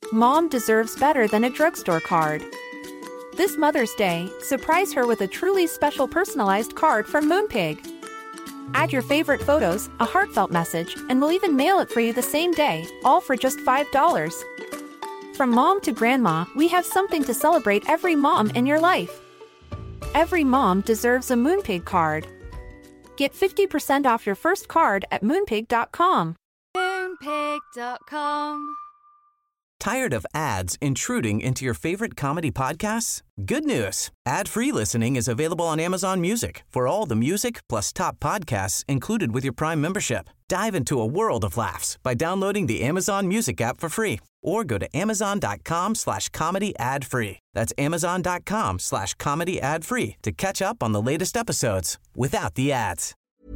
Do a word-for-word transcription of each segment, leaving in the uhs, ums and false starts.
Mom deserves better than a drugstore card. This Mother's Day, surprise her with a truly special personalized card from Moonpig. Add your favorite photos, a heartfelt message, and we'll even mail it for you the same day, all for just five dollars. From mom to grandma, we have something to celebrate every mom in your life. Every mom deserves a Moonpig card. Get fifty percent off your first card at moonpig dot com. moonpig dot com. Tired of ads intruding into your favorite comedy podcasts? Good news. Ad-free listening is available on Amazon Music for all the music plus top podcasts included with your Prime membership. Dive into a world of laughs by downloading the Amazon Music app for free or go to amazon.com slash comedy ad free. That's amazon.com slash comedy ad free to catch up on the latest episodes without the ads.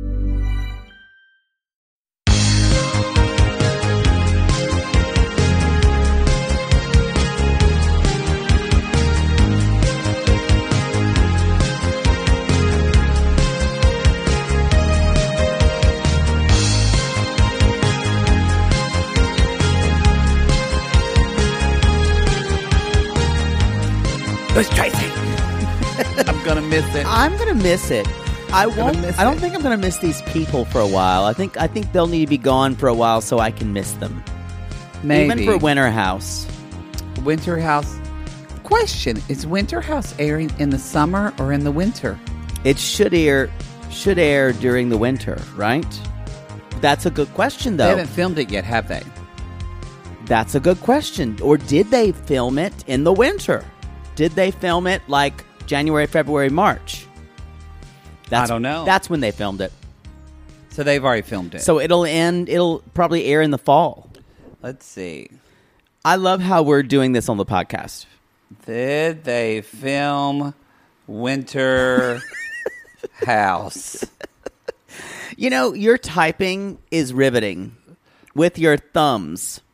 Who's Tracy? I'm gonna miss it. I'm gonna miss it. I won't. miss I don't it. think I'm gonna miss these people for a while. I think. I think they'll need to be gone for a while so I can miss them. Maybe. Even for Winter House. Winter House. Question: is Winter House airing in the summer or in the winter? It should air. Should air during the winter, right? That's a good question, though. They haven't filmed it yet, have they? That's a good question. Or did they film it in the winter? Did they film it like January, February, March? That's, I don't know. That's when they filmed it. So they've already filmed it. So it'll end. It'll probably air in the fall. Let's see. I love how we're doing this on the podcast. Did they film Winter House? You know, your typing is riveting with your thumbs.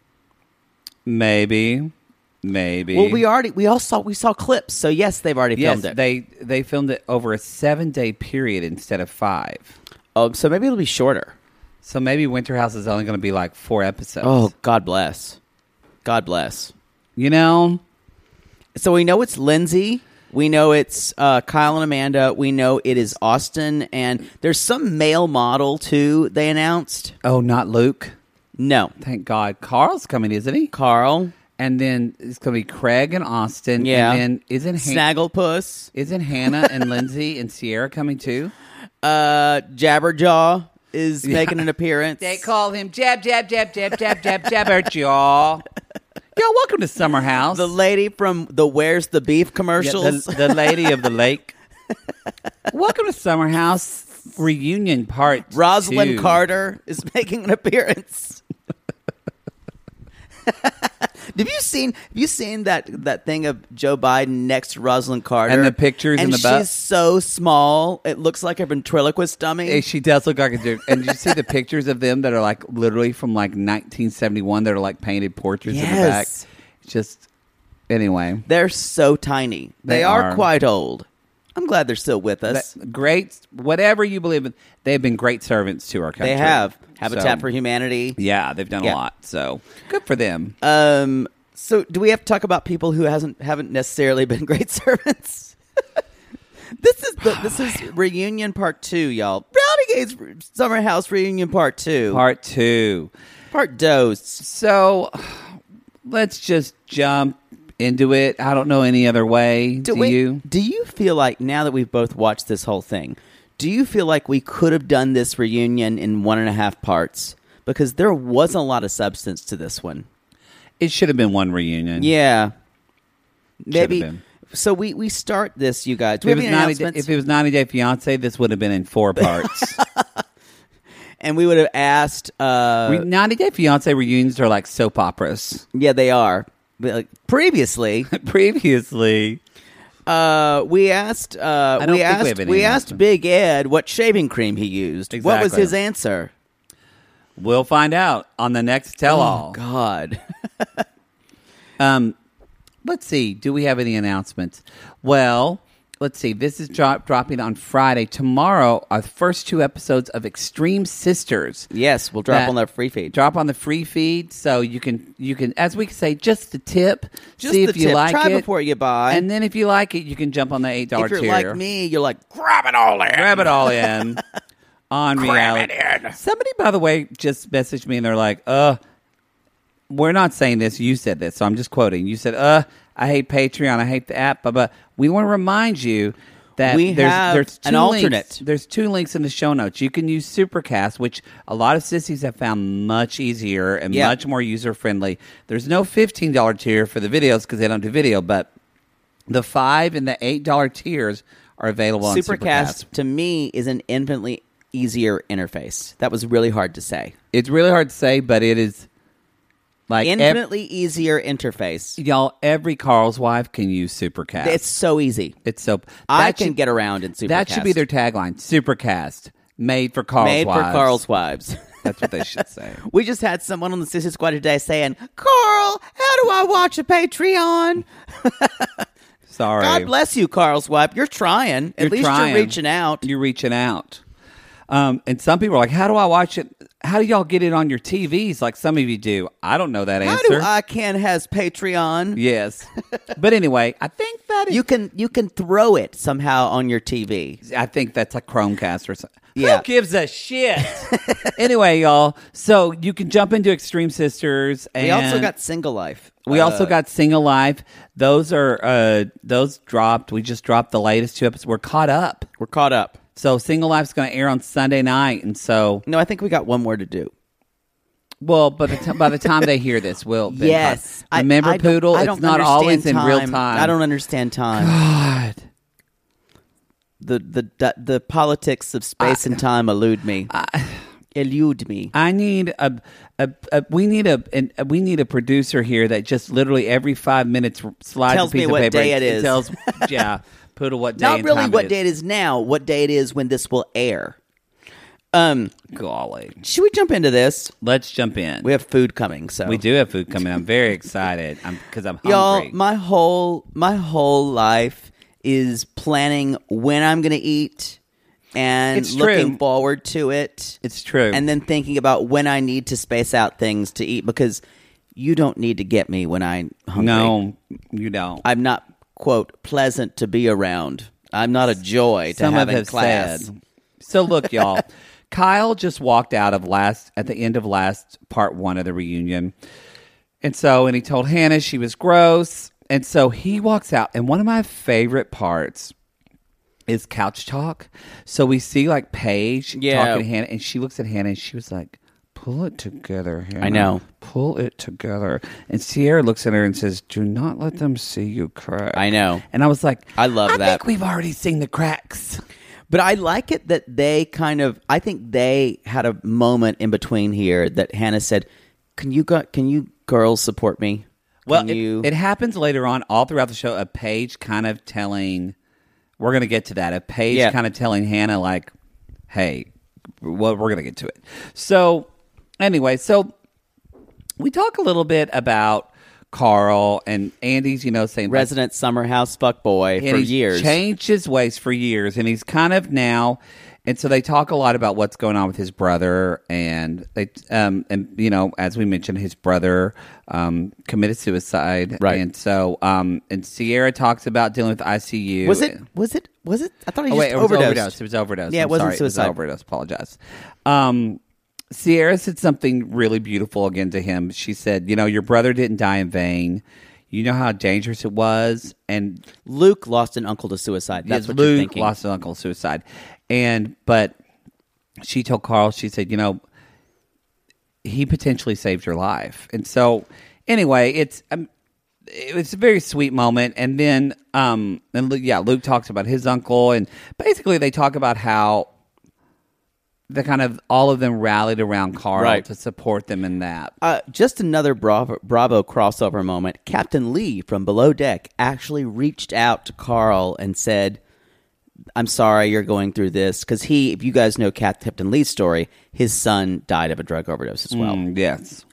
Maybe. Maybe. Well, we already we all saw we saw clips, so yes, they've already yes, filmed it. they they filmed it over a seven day period instead of five. Oh, so maybe it'll be shorter. So maybe Winter House is only going to be like four episodes. Oh, God bless, God bless. You know, so we know it's Lindsay. We know it's uh, Kyle and Amanda. We know it is Austin, and there's some male model too. They announced. Oh, not Luke. No, Thank God. Carl's coming, isn't he? Carl. And then it's going to be Craig and Austin. Yeah. And then isn't Han- Snagglepuss. Isn't Hannah and Lindsay and Sierra coming too? Uh, Jabberjaw is Yeah. making an appearance. They call him Jab, Jab, Jab, Jab, Jab, Jab, Jabberjaw. Yo, welcome to Summer House. The lady from the Where's the Beef Yeah, commercials. the, the lady of the lake. Welcome to Summer House reunion part Rosalind two. Carter is making an appearance. Have you seen? Have you seen that that thing of Joe Biden next to Rosalind Carter And the pictures in and the butt? she's so small, it looks like a ventriloquist dummy. Hey, she does look like a dude. And you see the pictures of them that are like literally from like nineteen seventy-one that are like painted portraits in the back. Yes. It's just, anyway. They're so tiny. They, They are. are. quite old. I'm glad they're still with us. That- great, whatever you believe in, they've been great servants to our country. They have Habitat So, for Humanity. Yeah, they've done Yeah. a lot. So good for them. Um. So, do we have to talk about people who hasn't haven't necessarily been great servants? This is the, this is reunion part two, y'all. Rowdy Gates Summer House reunion part two. Part two. Part dose. So let's just jump into it. I don't know any other way. Do, we- you? Do you feel like now that we've both watched this whole thing, do you feel like we could have done this reunion in one and a half parts? Because there wasn't a lot of substance to this one. It should have been one reunion. Yeah. Maybe. been. So we, we start this, you guys. Do If we it, have was any 90 day, announcements? if it was ninety Day Fiance, this would have been in four parts. And we would have asked. Uh, Re- ninety Day Fiance reunions are like soap operas. yeah, they are. But, like, previously, Previously, uh, we asked. Uh, I don't we think we asked. have any we asked announcements. Big Ed what shaving cream he used. What was Exactly. his answer? we'll find out on the next tell-all. Oh God. Um, let's see. Do we have any announcements? Well, let's see. This is drop, dropping on Friday. Tomorrow, our first two episodes of Extreme Sisters. Yes, we'll drop that on the free feed. Drop on the free feed, so you can you can, as we say, just the tip. Just see the if you tip. like Try it before you buy. and then if you like it, you can jump on the eight dollar if you're tier. like me, you're like, grab it all in. Grab it all in on Cram reality. it in. Somebody, by the way, just messaged me and they're like, "Uh, we're not saying this. You said this, so I'm just quoting. You said, "Uh, I hate Patreon. I hate the app." But we want to remind you that We there's, have there's two an links. alternate. There's two links in the show notes. You can use Supercast, which a lot of sissies have found much easier and Yeah. much more user friendly. There's no fifteen dollar tier for the videos because they don't do video, but the five and the eight dollar tiers are available on Supercast, Supercast. to me, is an infinitely easier interface. That was really hard to say. It's really hard to say, but it is like ev- Infinitely easier interface. y'all. Every Carl's wife can use Supercast. It's so easy. It's so I that can should- get around in Supercast. That should be their tagline: Supercast, made for Carl's Made wives. for Carl's wives. That's what they should say. We just had someone on the Sissy Squad today saying, Carl, how do I watch a Patreon? Sorry, God bless you, Carl's wife. You're trying. At You're least trying. you're reaching out. You're reaching out. Um, and some people are like, "How do I watch it? How do y'all get it on your T Vs?" Like some of you do. I don't know that How answer. do I can has Patreon? Yes, but anyway, I think that is, You can you can throw it somehow on your T V. I think that's like Chromecast or something. Yeah. Who gives a shit? Anyway, y'all. So you can jump into Extreme Sisters. And We also got Single Life. We Uh, also got Single Life. Those are uh, those dropped. We just dropped the latest two episodes. We're caught up. We're caught up. So Single Life's going to air on Sunday night, and so No, I think we got one more to do. well, by the t- by the time they hear this, we'll been Yes. caught. Remember, I, I don't- Poodle. I It's don't not understand always in real time. I don't understand time. God. The the the, the politics of space and time elude me. elude me. I need a, a, a we need a, an, a we need a producer here that just literally every five minutes slides Tells a piece me of what paper day and it is. Tells yeah, Poodle what day. Not and really time what it day is. it is now. What day it is when this will air. Um, Golly, should we jump into this? let's jump in. We have food coming, so We do have food coming. I'm very excited. I'm because I'm hungry. Y'all, my whole my whole life is planning when I'm going to eat and It's looking true. forward to it. It's true. And then thinking about when I need to space out things to eat because you don't need to get me when I'm hungry. no, you don't. I'm not, quote, pleasant to be around. I'm not a joy to Some have of in have class. said. So look, y'all. Kyle just walked out of last at the end of last part one of the reunion, and so and he told Hannah she was gross, and so he walks out. And one of my favorite parts is couch talk. So we see like Paige Yeah. talking to Hannah, and she looks at Hannah and she was like, "Pull it together, Hannah. I know. Pull it together." And Sierra looks at her and says, "Do not let them see you crack." I know. And I was like, I love I that. think we've already seen the cracks. But I like it that they kind of, I think they had a moment in between here that Hannah said, can you go, can you girls support me? Can Well, it, you? it happens later on, all throughout the show. A Paige kind of telling, we're going to get to that. A Paige Yeah. kind of telling Hannah, like, "Hey, well, we're going to get to it." So, anyway, so we talk a little bit about Carl and Andy's, you know, saying Resident summer house fuck boy and for he's years. changed his ways for years, and he's kind of now. And so they talk a lot about what's going on with his brother, and they, um, and you know, as we mentioned, his brother um, committed suicide, Right. And so, um, and Sierra talks about dealing with I C U. Was it? Was it? Was it? I thought he Oh just wait, it was overdosed. overdose. It was overdose. Yeah, it I'm wasn't sorry. suicide. It was overdose. Apologize. Um, Sierra said something really beautiful again to him. She said, "You know, your brother didn't die in vain. You know how dangerous it was, and Luke lost an uncle to suicide. That's yes, what Luke you're thinking. lost his uncle to suicide, and but she told Carl, she said, you know, he potentially saved your life, and so anyway, it's um, it's a very sweet moment, and then um, and Luke, yeah, Luke talks about his uncle, and basically they talk about how the kind of all of them rallied around Carl Right. to support them in that. Uh, just another Bravo, Bravo crossover moment. Captain Lee from Below Deck actually reached out to Carl and said, I'm sorry you're going through this. Because he, if you guys know Cap- Captain Lee's story, his son died of a drug overdose as well. Mm, yes.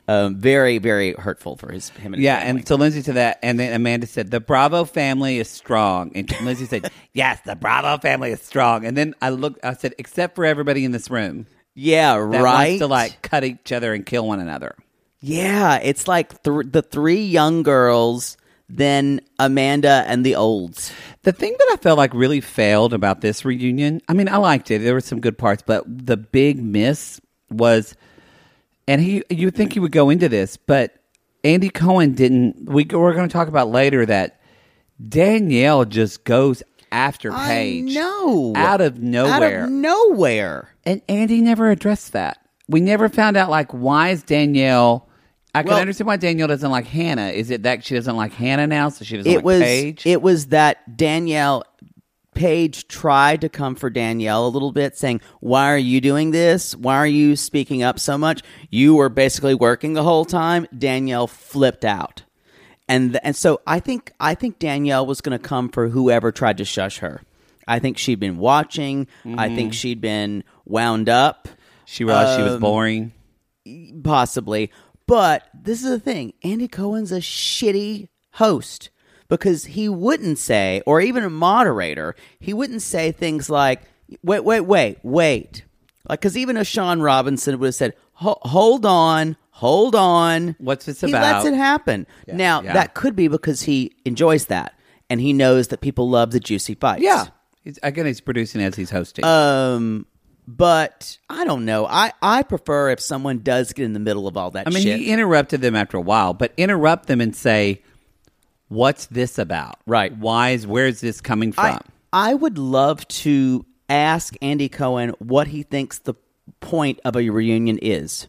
Um, very, very hurtful for his him and his Yeah, family. and so Lindsay said that, and then Amanda said, the Bravo family is strong. And Lindsay said, yes, the Bravo family is strong. And then I looked, I said, except for everybody in this room yeah, that right. wants to, like, cut each other and kill one another. Yeah, it's like th- the three young girls, then Amanda and the olds. The thing that I felt like really failed about this reunion, I mean, I liked it. There were some good parts, but the big miss was, and he, you would think he would go into this, but Andy Cohen didn't. We, we're going to talk about later that Danielle just goes after Paige. I know. Out of nowhere. Out of nowhere. And Andy never addressed that. We never found out, like, why is Danielle... I can Well, understand why Danielle doesn't like Hannah. Is it that she doesn't like Hannah now, so she doesn't It like was. Paige? It was that Danielle, Paige tried to come for Danielle a little bit, saying, "Why are you doing this? Why are you speaking up so much? You were basically working the whole time." Danielle flipped out, and and so I think I think Danielle was going to come for whoever tried to shush her. I think she'd been watching. Mm-hmm. I think she'd been wound up. She realized she was Um, boring. Possibly. But this is the thing. Andy Cohen's a shitty host because he wouldn't say, or even a moderator, he wouldn't say things like, wait, wait, wait, wait. Like, because even a Sean Robinson would have said, "Ho- hold on, hold on. What's this he about? He lets it happen. Now, yeah. that could be because he enjoys that. And he knows that people love the juicy fights. Yeah. He's, again, he's producing as he's hosting. Um... But I don't know. I, I prefer if someone does get in the middle of all that I mean, shit. he interrupted them after a while, but interrupt them and say, what's this about? Right. Why is, where's this coming from? I, I would love to ask Andy Cohen what he thinks the point of a reunion is.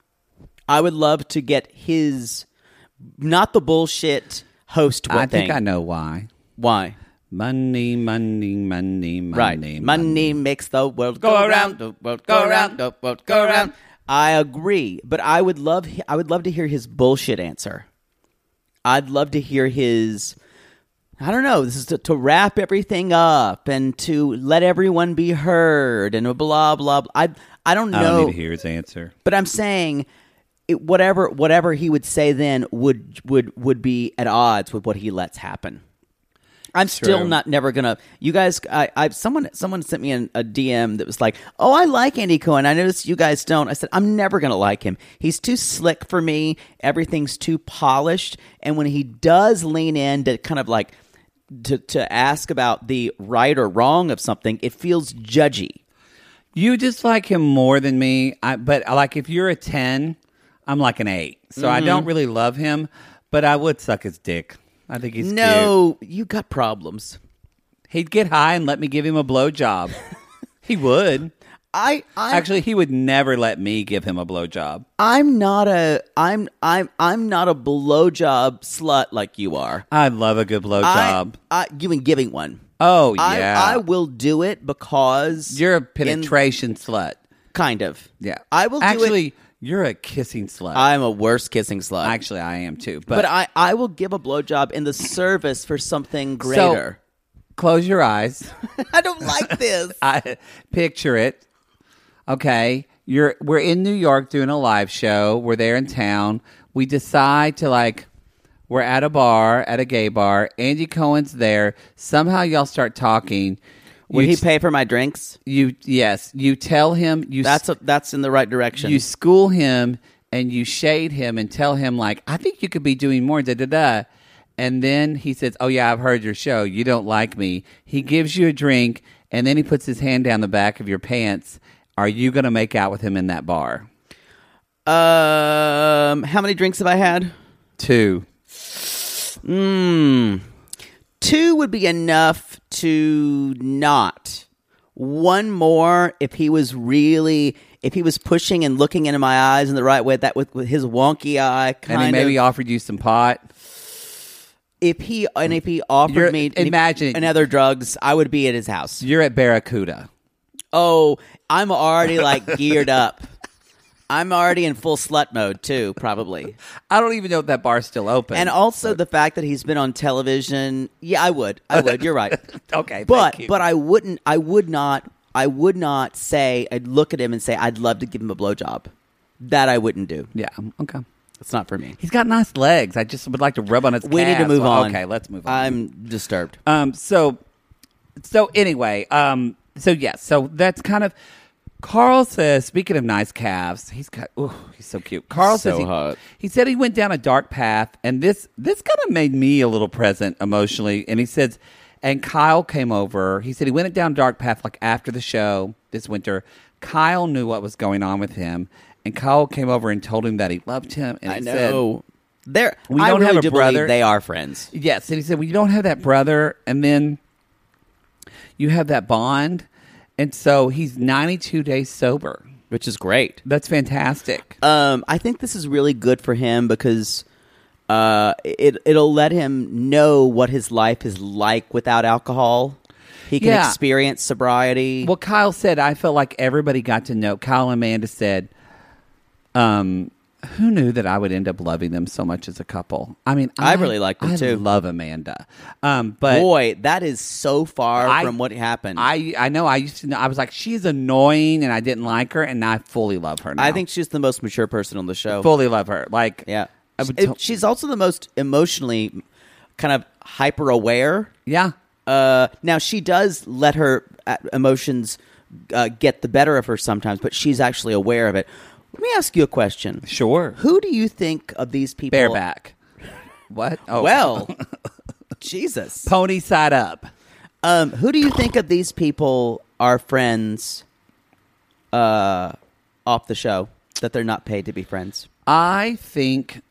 I would love to get his, not the bullshit host I thing. think I know why. Why? Money, money, money, money. Right. Money, Money makes the world go, Go around, around, the world go around, the world go around. I agree, but I would love I would love to hear his bullshit answer. I'd love to hear his I don't know, this is to, to wrap everything up and to let everyone be heard and blah blah blah. I I don't know. I don't need to hear his answer. But I'm saying it, whatever whatever he would say then would would would be at odds with what he lets happen. I'm still True. not never gonna. You guys, I, I someone someone sent me an, a D M that was like, "Oh, I like Andy Cohen. I noticed you guys don't." I said, "I'm never gonna like him. He's too slick for me. Everything's too polished. And when he does lean in to kind of like to to ask about the right or wrong of something, it feels judgy." You just like him more than me, I, but like if you're a ten, I'm like an eight. So Mm-hmm. I don't really love him, but I would suck his dick. I think he's No, you got problems. cute. He'd get high and let me give him a blowjob. He would. I, I Actually, he would never let me give him a blowjob. I'm not a I'm I'm I'm not a blowjob slut like you are. I love a good blowjob. I, I you been giving one. Oh, yeah. I, I will do it because You're a in- penetration slut. kind of. Yeah. I will do Actually, it. you're a kissing slut. I'm a worse kissing slut. Actually, I am too. But, but I, I will give a blowjob in the service for something greater. close your eyes. I don't like this. I picture it. Okay, you're we're in New York doing a live show. We're there in town. We decide to like we're at a bar, at a gay bar. Andy Cohen's there. Somehow y'all start talking. Would You he t- pay for my drinks? You yes. You tell him you That's a, that's in the right direction. you school him and you shade him and tell him like I think you could be doing more. Da da da. And then he says, "Oh yeah, I've heard your show. You don't like me." He gives you a drink and then he puts his hand down the back of your pants. Are you going to make out with him in that bar? um, how many drinks have I had? Two. Hmm. Two would be enough to not. One more, if he was really, if he was pushing and looking into my eyes in the right way, that with, with his wonky eye, kind And he maybe of. offered you some pot. If he and if he offered You're- me imagine- and other drugs, I would be at his house. You're at Barracuda. Oh, I'm already like geared up. I'm already in full slut mode too, probably. I don't even know if that bar's still open. And also the fact that he's been on television. Yeah, I would. I would. You're right. Okay, but thank you. but I wouldn't. I would not. I would not say. I'd look at him and say, "I'd love to give him a blowjob." That I wouldn't do. Yeah, okay. It's not for me. He's got nice legs. I just would like to rub on his We need to calves. move Well, on. Okay, let's move on. I'm disturbed. Um. So, so anyway. Um. So yes. So that's kind of. Carl says. Speaking of nice calves, he's got. Ooh, he's so cute. Carl So says he, hot. he said he went down a dark path, and this this kind of made me a little present emotionally. And he says, and Kyle came over. He said he went down a dark path like after the show this winter. Kyle knew what was going on with him, and Kyle came over and told him that he loved him. And I he know. They're, We I don't really have a do brother. believe they are friends. Said, yes, and he said, well, you don't have that brother, and then you have that bond, and so he's ninety-two days sober. Which is great. That's fantastic. Um, I think this is really good for him because uh, it it'll let him know what his life is like without alcohol. He can Yeah. experience sobriety. Well, Kyle said, I felt like everybody got to know. Kyle and Amanda said, um, who knew that I would end up loving them so much as a couple? I mean, I really like them, I too. love Amanda. Um, but Boy, that is so far I- from what happened. I, I know I used to know. I was like, she's annoying, and I didn't like her, and now I fully love her now. I think she's the most mature person on the show. fully love her. Like, Yeah. I would It- tell- she's also the most emotionally kind of hyper aware. yeah. Uh, now, she does let her uh, emotions uh, get the better of her sometimes, but she's actually aware of it. Let me ask you a question. Sure. Who do you think of these people? Bareback. What? Oh. Well, Jesus. Pony side up. Um, who do you think of these people are friends uh, off the show, that they're not paid to be friends? I think,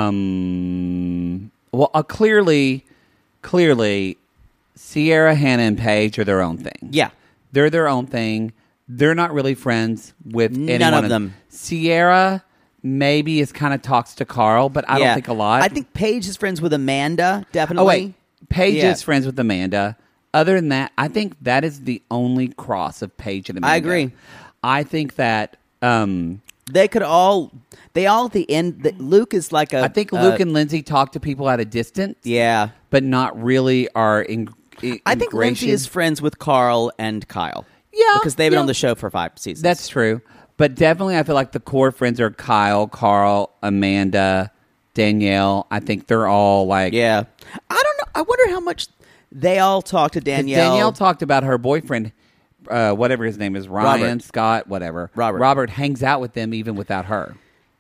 um, well, uh, clearly, clearly, Sierra, Hannah, and Paige are their own thing. Yeah. They're their own thing. They're not really friends with None anyone of them. Sierra maybe is kind of talks to Carl, but I Yeah. don't think a lot. I think Paige is friends with Amanda, definitely. Oh, wait. Paige Yeah. is friends with Amanda. Other than that, I think that is the only cross of Paige and Amanda. I agree. I think that... Um, They could all, they all at the end, the, Luke is like a... I think uh, Luke and Lindsay talk to people at a distance. Yeah. But not really are in, in I think Lindsay is friends with Carl and Kyle. Yeah, Because they've been yeah. on the show for five seasons. That's true. But definitely I feel like the core friends are Kyle, Carl, Amanda, Danielle. I think they're all like... Yeah. I don't know. I wonder how much they all talk to 'cause Danielle. Danielle talked about her boyfriend, uh, whatever his name is, Ryan, Robert. Scott, whatever. Robert. Robert hangs out with them even without her.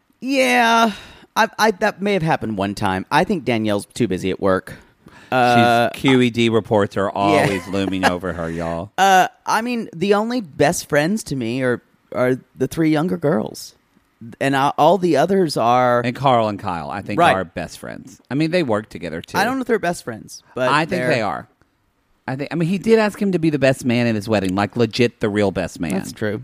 Yeah. I, I, that may have happened one time. I think Danielle's too busy at work. Uh, She's Q E D reports are always looming over her, y'all. uh, I mean, the only best friends to me are, are the three younger girls. And I, all the others are... And Carl and Kyle, I think, Right. are best friends. I mean, they work together, too. I don't know if they're best friends, but I think they're- they are. I think. I mean, he did ask him to be the best man in his wedding, like legit the real best man. That's true.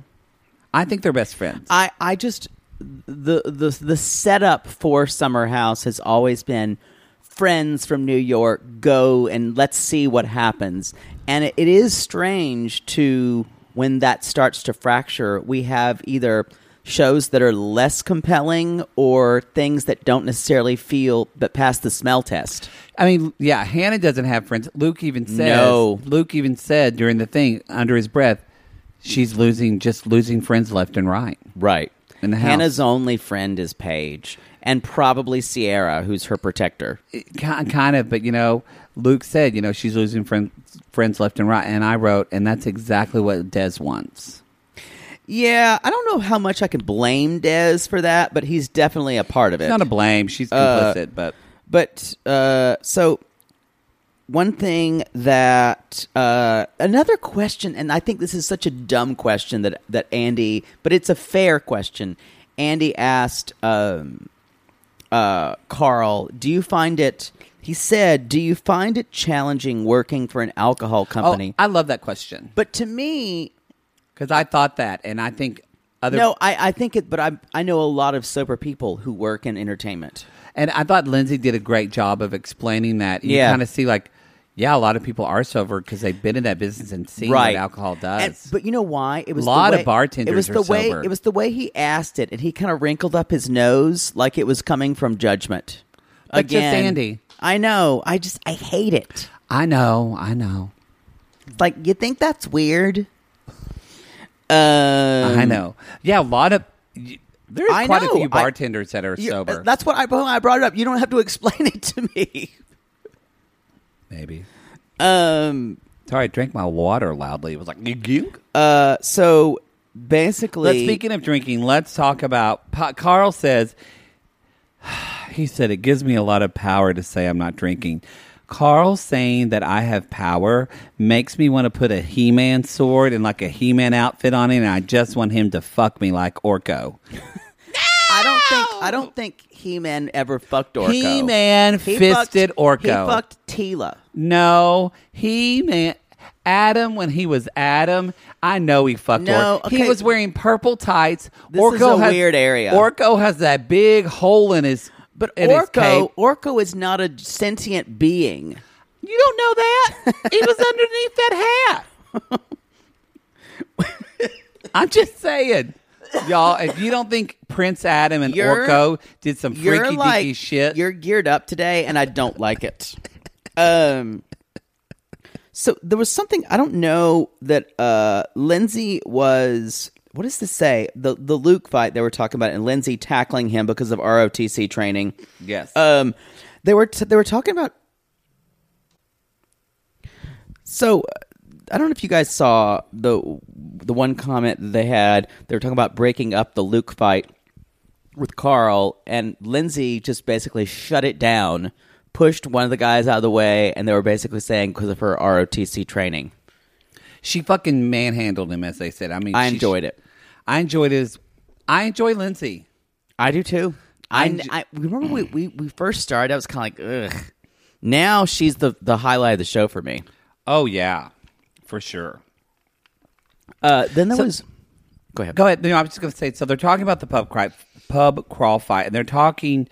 I think they're best friends. I, I just the the the setup for Summer House has always been friends from New York go and let's see what happens. And it, it is strange to when that starts to fracture, we have either shows that are less compelling or things that don't necessarily feel that pass the smell test. I mean, yeah, Hannah doesn't have friends. Luke even says. No. Luke even said during the thing under his breath, she's losing, just losing friends left and right. Right. In the house. Hannah's only friend is Paige, and probably Sierra, who's her protector. It, ki- kind of, but you know, Luke said, you know, she's losing friends, friends left and right, and I wrote, and that's exactly what Des wants. Yeah, I don't know how much I can blame Des for that, but he's definitely a part of it. It's not a blame; she's Uh, complicit, but But uh, so one thing that uh, another question, and I think this is such a dumb question that that Andy, but it's a fair question. Andy asked um, uh, Carl, "Do you find it?" He said, "Do you find it challenging working for an alcohol company?" oh, I love that question But to me, because I thought that, and I think other no, I, I think it. But I I know a lot of sober people who work in entertainment. And I thought Lindsay did a great job of explaining that. You Yeah. kind of see, like, yeah, a lot of people are sober because they've been in that business and seen Right. what alcohol does. And, but you know why? It was A lot the of way, bartenders It was are the way. sober. It was the way he asked it, and he kind of wrinkled up his nose like it was coming from judgment. That's just Again, Andy. I know. I just I hate it. I know, I know, Like, you think that's weird? Um, I know. Yeah, a lot of There's I quite know. a few I- bartenders that are You- sober. That's what I, I brought it up. You don't have to explain it to me. Maybe. Um. Sorry, I drank my water loudly. It was like, gink. Uh. So basically, Let's, speaking of drinking, let's talk about. Pa- Carl says, he said, it gives me a lot of power to say I'm not drinking. Carl saying that I have power makes me want to put a He-Man sword and like a He-Man outfit on it, and I just want him to fuck me like Orko. I don't think I don't think He-Man ever fucked Orko. He-Man He fisted fucked, Orko. He fucked Tila. No, He-Man. Adam, when he was Adam, I know he fucked No, Orko. okay. He was wearing purple tights. This Orko is a has, weird area. Orko has that big hole in his But in his cape. Orko, Orko is not a sentient being. You don't know that? He was underneath that hat. I'm just saying. Y'all, if you don't think Prince Adam and You're- Orko did some You're freaky like deaky shit. You're geared up today, and I don't like it. Um. So there was something I don't know that uh, Lindsay was. What does this say? The the Luke fight they were talking about, and Lindsay tackling him because of R O T C training. Yes. Um, they were t- they were talking about. So, I don't know if you guys saw the the one comment that they had. They were talking about breaking up the Luke fight with Carl, and Lindsay just basically shut it down, pushed one of the guys out of the way, and they were basically saying because of her R O T C training. She fucking manhandled him, as they said. I mean, I she- enjoyed it. I enjoyed his. I enjoy Lindsay. I do too. I, enj- I remember we, we, we first started. I was kind of like, ugh. Now she's the the highlight of the show for me. Oh yeah, for sure. Uh, then there So- was. Go ahead. Go ahead. No, I was just going to say. So they're talking about the pub crawl, pub crawl fight, and they're talking.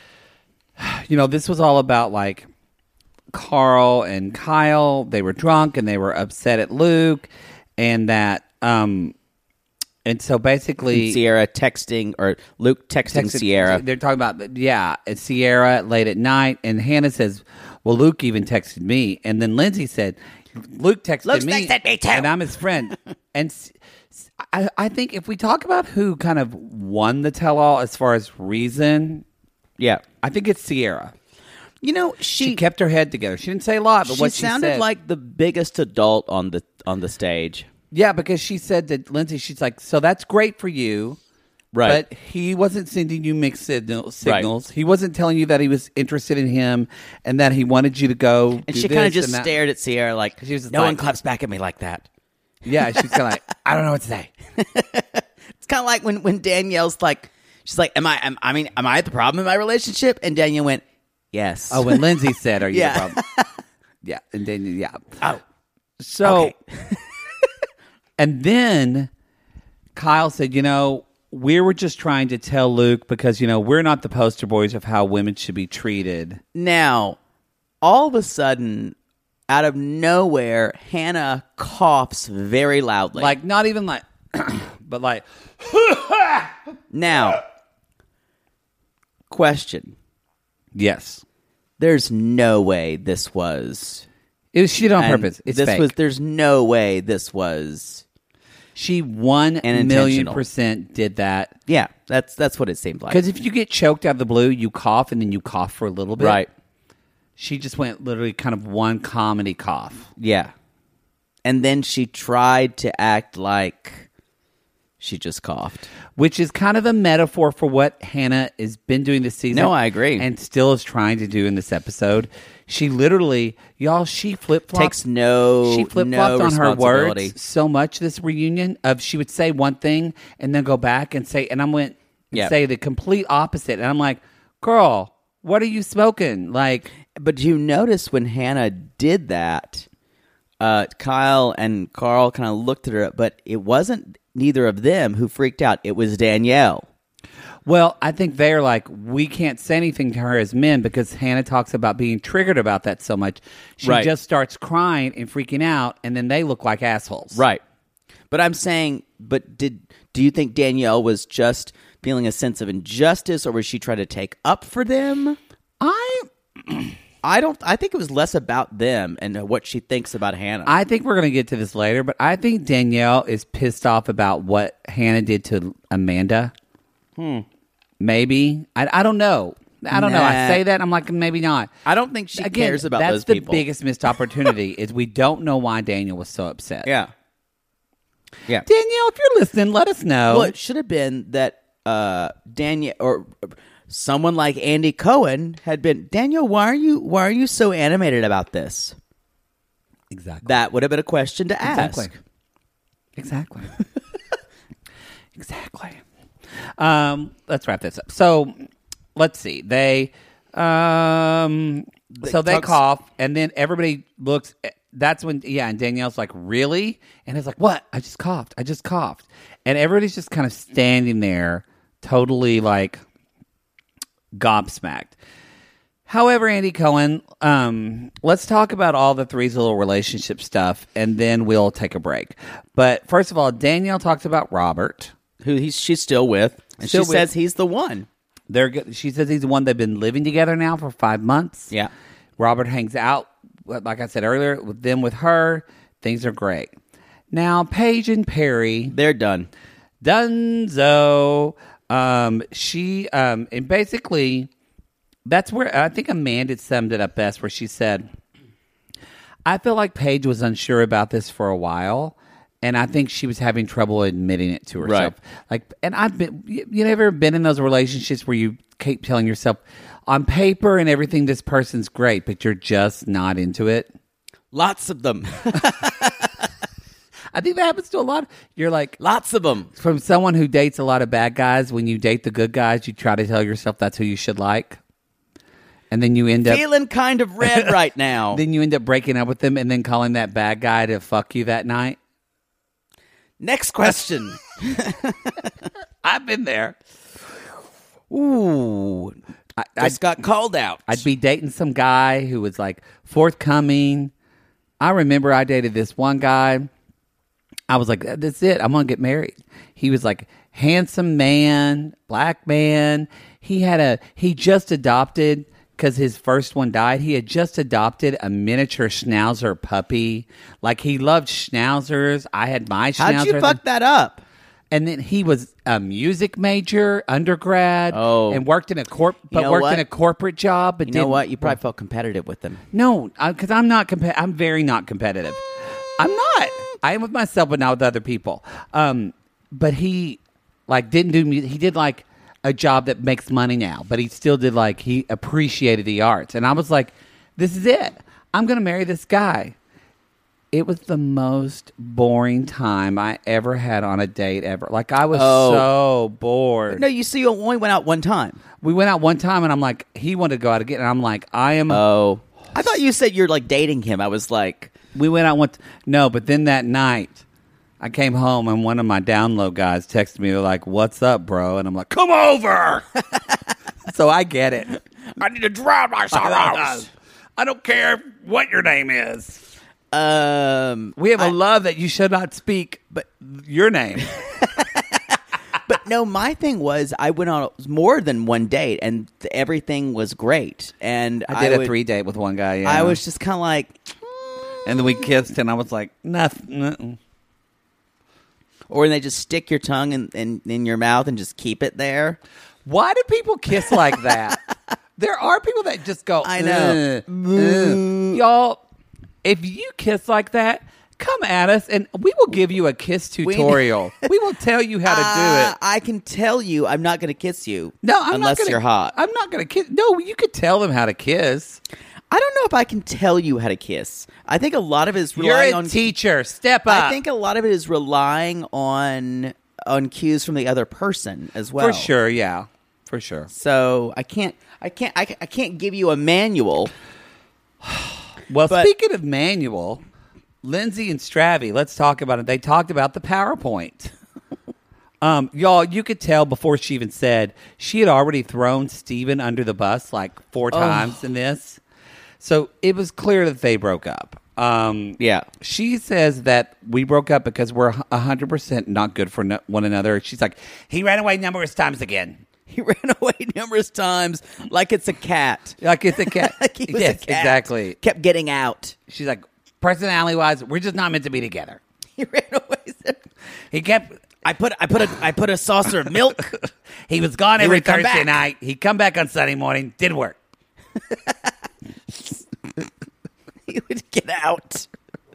You know, this was all about like Carl and Kyle. They were drunk and they were upset at Luke, and that. um And so basically, Sierra texting or Luke texting, texted- Sierra. They're talking about, yeah, it's Sierra late at night. And Hannah says, well, Luke even texted me. And then Lindsay said, Luke texted Luke's me. texted me too. And I'm his friend. And s- s- I, I think if we talk about who kind of won the tell-all as far as reason, Yeah. I think it's Sierra. You know, She, she kept her head together. She didn't say a lot, but she what she sounded said, like the biggest adult on the on the stage. yeah, because she said that Lindsay, she's like, so that's great for you. Right. But he wasn't sending you mixed signal, signals. He wasn't telling you that he was interested in him and that he wanted you to go. And do she kind of this just and that. stared at Sierra like, She was just no like- one claps back at me like that. Yeah, she's kind of like, I don't know what to say. It's kind of like when, when Danielle's like, she's like, am I, am, I mean, am I the problem in my relationship? And Danielle went, yes. Oh, when Lindsay said, are you Yeah. the problem? Yeah, and then, yeah. Oh. So, Okay. and then Kyle said, you know, we were just trying to tell Luke because, you know, we're not the poster boys of how women should be treated. Now, all of a sudden, out of nowhere, Hannah coughs very loudly. Like, not even like, but like, now, question. yes. There's no way this was. It was shit on and purpose. It's this fake. was. There's no way this was. She one And million intentional. percent did that. Yeah, that's that's what it seemed like. Because if you get choked out of the blue, you cough and then you cough for a little bit. Right. She just went literally kind of one comedy cough. Yeah. And then she tried to act like she just coughed. Which is kind of a metaphor for what Hannah has been doing this season. No, I agree. And still is trying to do in this episode. She literally, y'all, she flip-flopped. Takes no She flip-flopped no on her responsibility. words so much this reunion of she would say one thing and then go back and say, and I went and Yeah. say the complete opposite. And I'm like, girl, what are you smoking? Like, But you notice when Hannah did that, uh, Kyle and Carl kind of looked at her, but it wasn't neither of them who freaked out. It was Danielle. well, I think they're like, we can't say anything to her as men because Hannah talks about being triggered about that so much. She Right. just starts crying and freaking out, and then they look like assholes. Right. But I'm saying, but did do you think Danielle was just feeling a sense of injustice, or was she trying to take up for them? I I don't. I think it was less about them and what she thinks about Hannah. I think we're going to get to this later, but I think Danielle is pissed off about what Hannah did to Amanda. Hmm. Maybe. I, I don't know. I don't Nah. know. I say that, I'm like, maybe not. I don't think she Again, cares about that's those the people. biggest missed opportunity is we don't know why Daniel was so upset. Yeah. Yeah. Danielle, if you're listening, let us know. Well, it should have been that uh, Daniel or someone like Andy Cohen had been, Daniel, why are you why are you so animated about this? Exactly. That would have been a question to ask. Exactly. Exactly. Exactly. Um, let's wrap this up. So, let's see. They, um, so they talks- cough, and then everybody looks. That's when, yeah, and Danielle's like, really? And it's like, what? I just coughed. I just coughed. And everybody's just kind of standing there, totally like gobsmacked. However, Andy Cohen, um, let's talk about all the three's little relationship stuff, and then we'll take a break. But first of all, Danielle talks about Robert. Who he's she's still with. And Still she with. says he's the one. They're go- she says he's the one. They've been living together now for five months. Yeah. Robert hangs out, like I said earlier, with them with her. Things are great. Now, Paige and Perry, They're done. Dunzo. Um, she um, and basically, that's where I think Amanda summed it up best, where she said, "I feel like Paige was unsure about this for a while." And I think she was having trouble admitting it to herself. Right. Like, and I've been, you, you never been in those relationships where you keep telling yourself, on paper and everything, this person's great, but you're just not into it. Lots of them. I think that happens to a lot. You're like, Lots of them. from someone who dates a lot of bad guys, when you date the good guys, you try to tell yourself that's who you should like. And then you end up, Feeling kind of red right now. then you end up breaking up with them and then calling that bad guy to fuck you that night. Next question. I've been there. Ooh. I, Just got called out. I'd be dating some guy who was like forthcoming. I remember I dated this one guy. I was like, that's it. I'm going to get married. He was like handsome man, black man. He had a, he just adopted, because his first one died. He had just adopted a miniature schnauzer puppy. Like, he loved schnauzers. I had my schnauzer. How'd you fuck that up? And then he was a music major, undergrad, Oh. and worked in a corp, but know worked what? in a corporate job. But You know didn't- what? You probably felt competitive with them. No, because I'm not. Compa- I'm very not competitive. I'm not. I am with myself, but not with other people. Um, but he like didn't do. mu- He did like a job that makes money now, but he still did like he appreciated the arts. And I was like, this is it. I'm going to marry this guy. It was the most boring time I ever had on a date ever. Like, I was Oh. so bored. No, you see, you only went out one time. We went out one time, and I'm like, he wanted to go out again, and I'm like, I am. Oh. I thought you said you're like dating him. I was like, We went out one. T- no, but then that night, I came home and one of my download guys texted me. They're like, "What's up, bro?" And I'm like, "Come over." So I get it. I need to drown my sorrows. I don't care what your name is. um, We have a love that you should not speak, but your name. but no, my thing was I went on more than one date and th- everything was great. And I did a would- three date with one guy. Yeah. I was just kind of like, and then we kissed, and I was like, nothing. or they just stick your tongue in, in, in your mouth and just keep it there. Why do people kiss like that? There are people that just go, I know. "Ugh, ugh." Y'all, if you kiss like that, come at us and we will give you a kiss tutorial. we will tell you how to Uh, do it. I can tell you I'm not going to kiss you. No, I'm unless not gonna, you're hot. I'm not going to kiss. No, you could tell them how to kiss. I don't know if I can tell you how to kiss. I think a lot of it is You're relying a on teacher. Step up. I think a lot of it is relying on on cues from the other person as well. for sure. Yeah, for sure. So I can't, I can't, I, I can't give you a manual. Well, But- speaking of manual, Lindsay and Stravy, let's talk about it. They talked about the PowerPoint. um, y'all, you could tell before she even said she had already thrown Steven under the bus like four times in this. So it was clear that they broke up. Um, Yeah. She says that we broke up because we're one hundred percent not good for no- one another. She's like, he ran away numerous times again. He ran away numerous times like it's a cat. Like it's a cat. Like he was yes, a cat. exactly. Kept getting out. She's like, personality-wise, we're just not meant to be together. He ran away. He kept I put I put a I put a saucer of milk. He was gone He every would come Thursday back. night. He'd come back on Sunday morning. Didn't work. He would get out.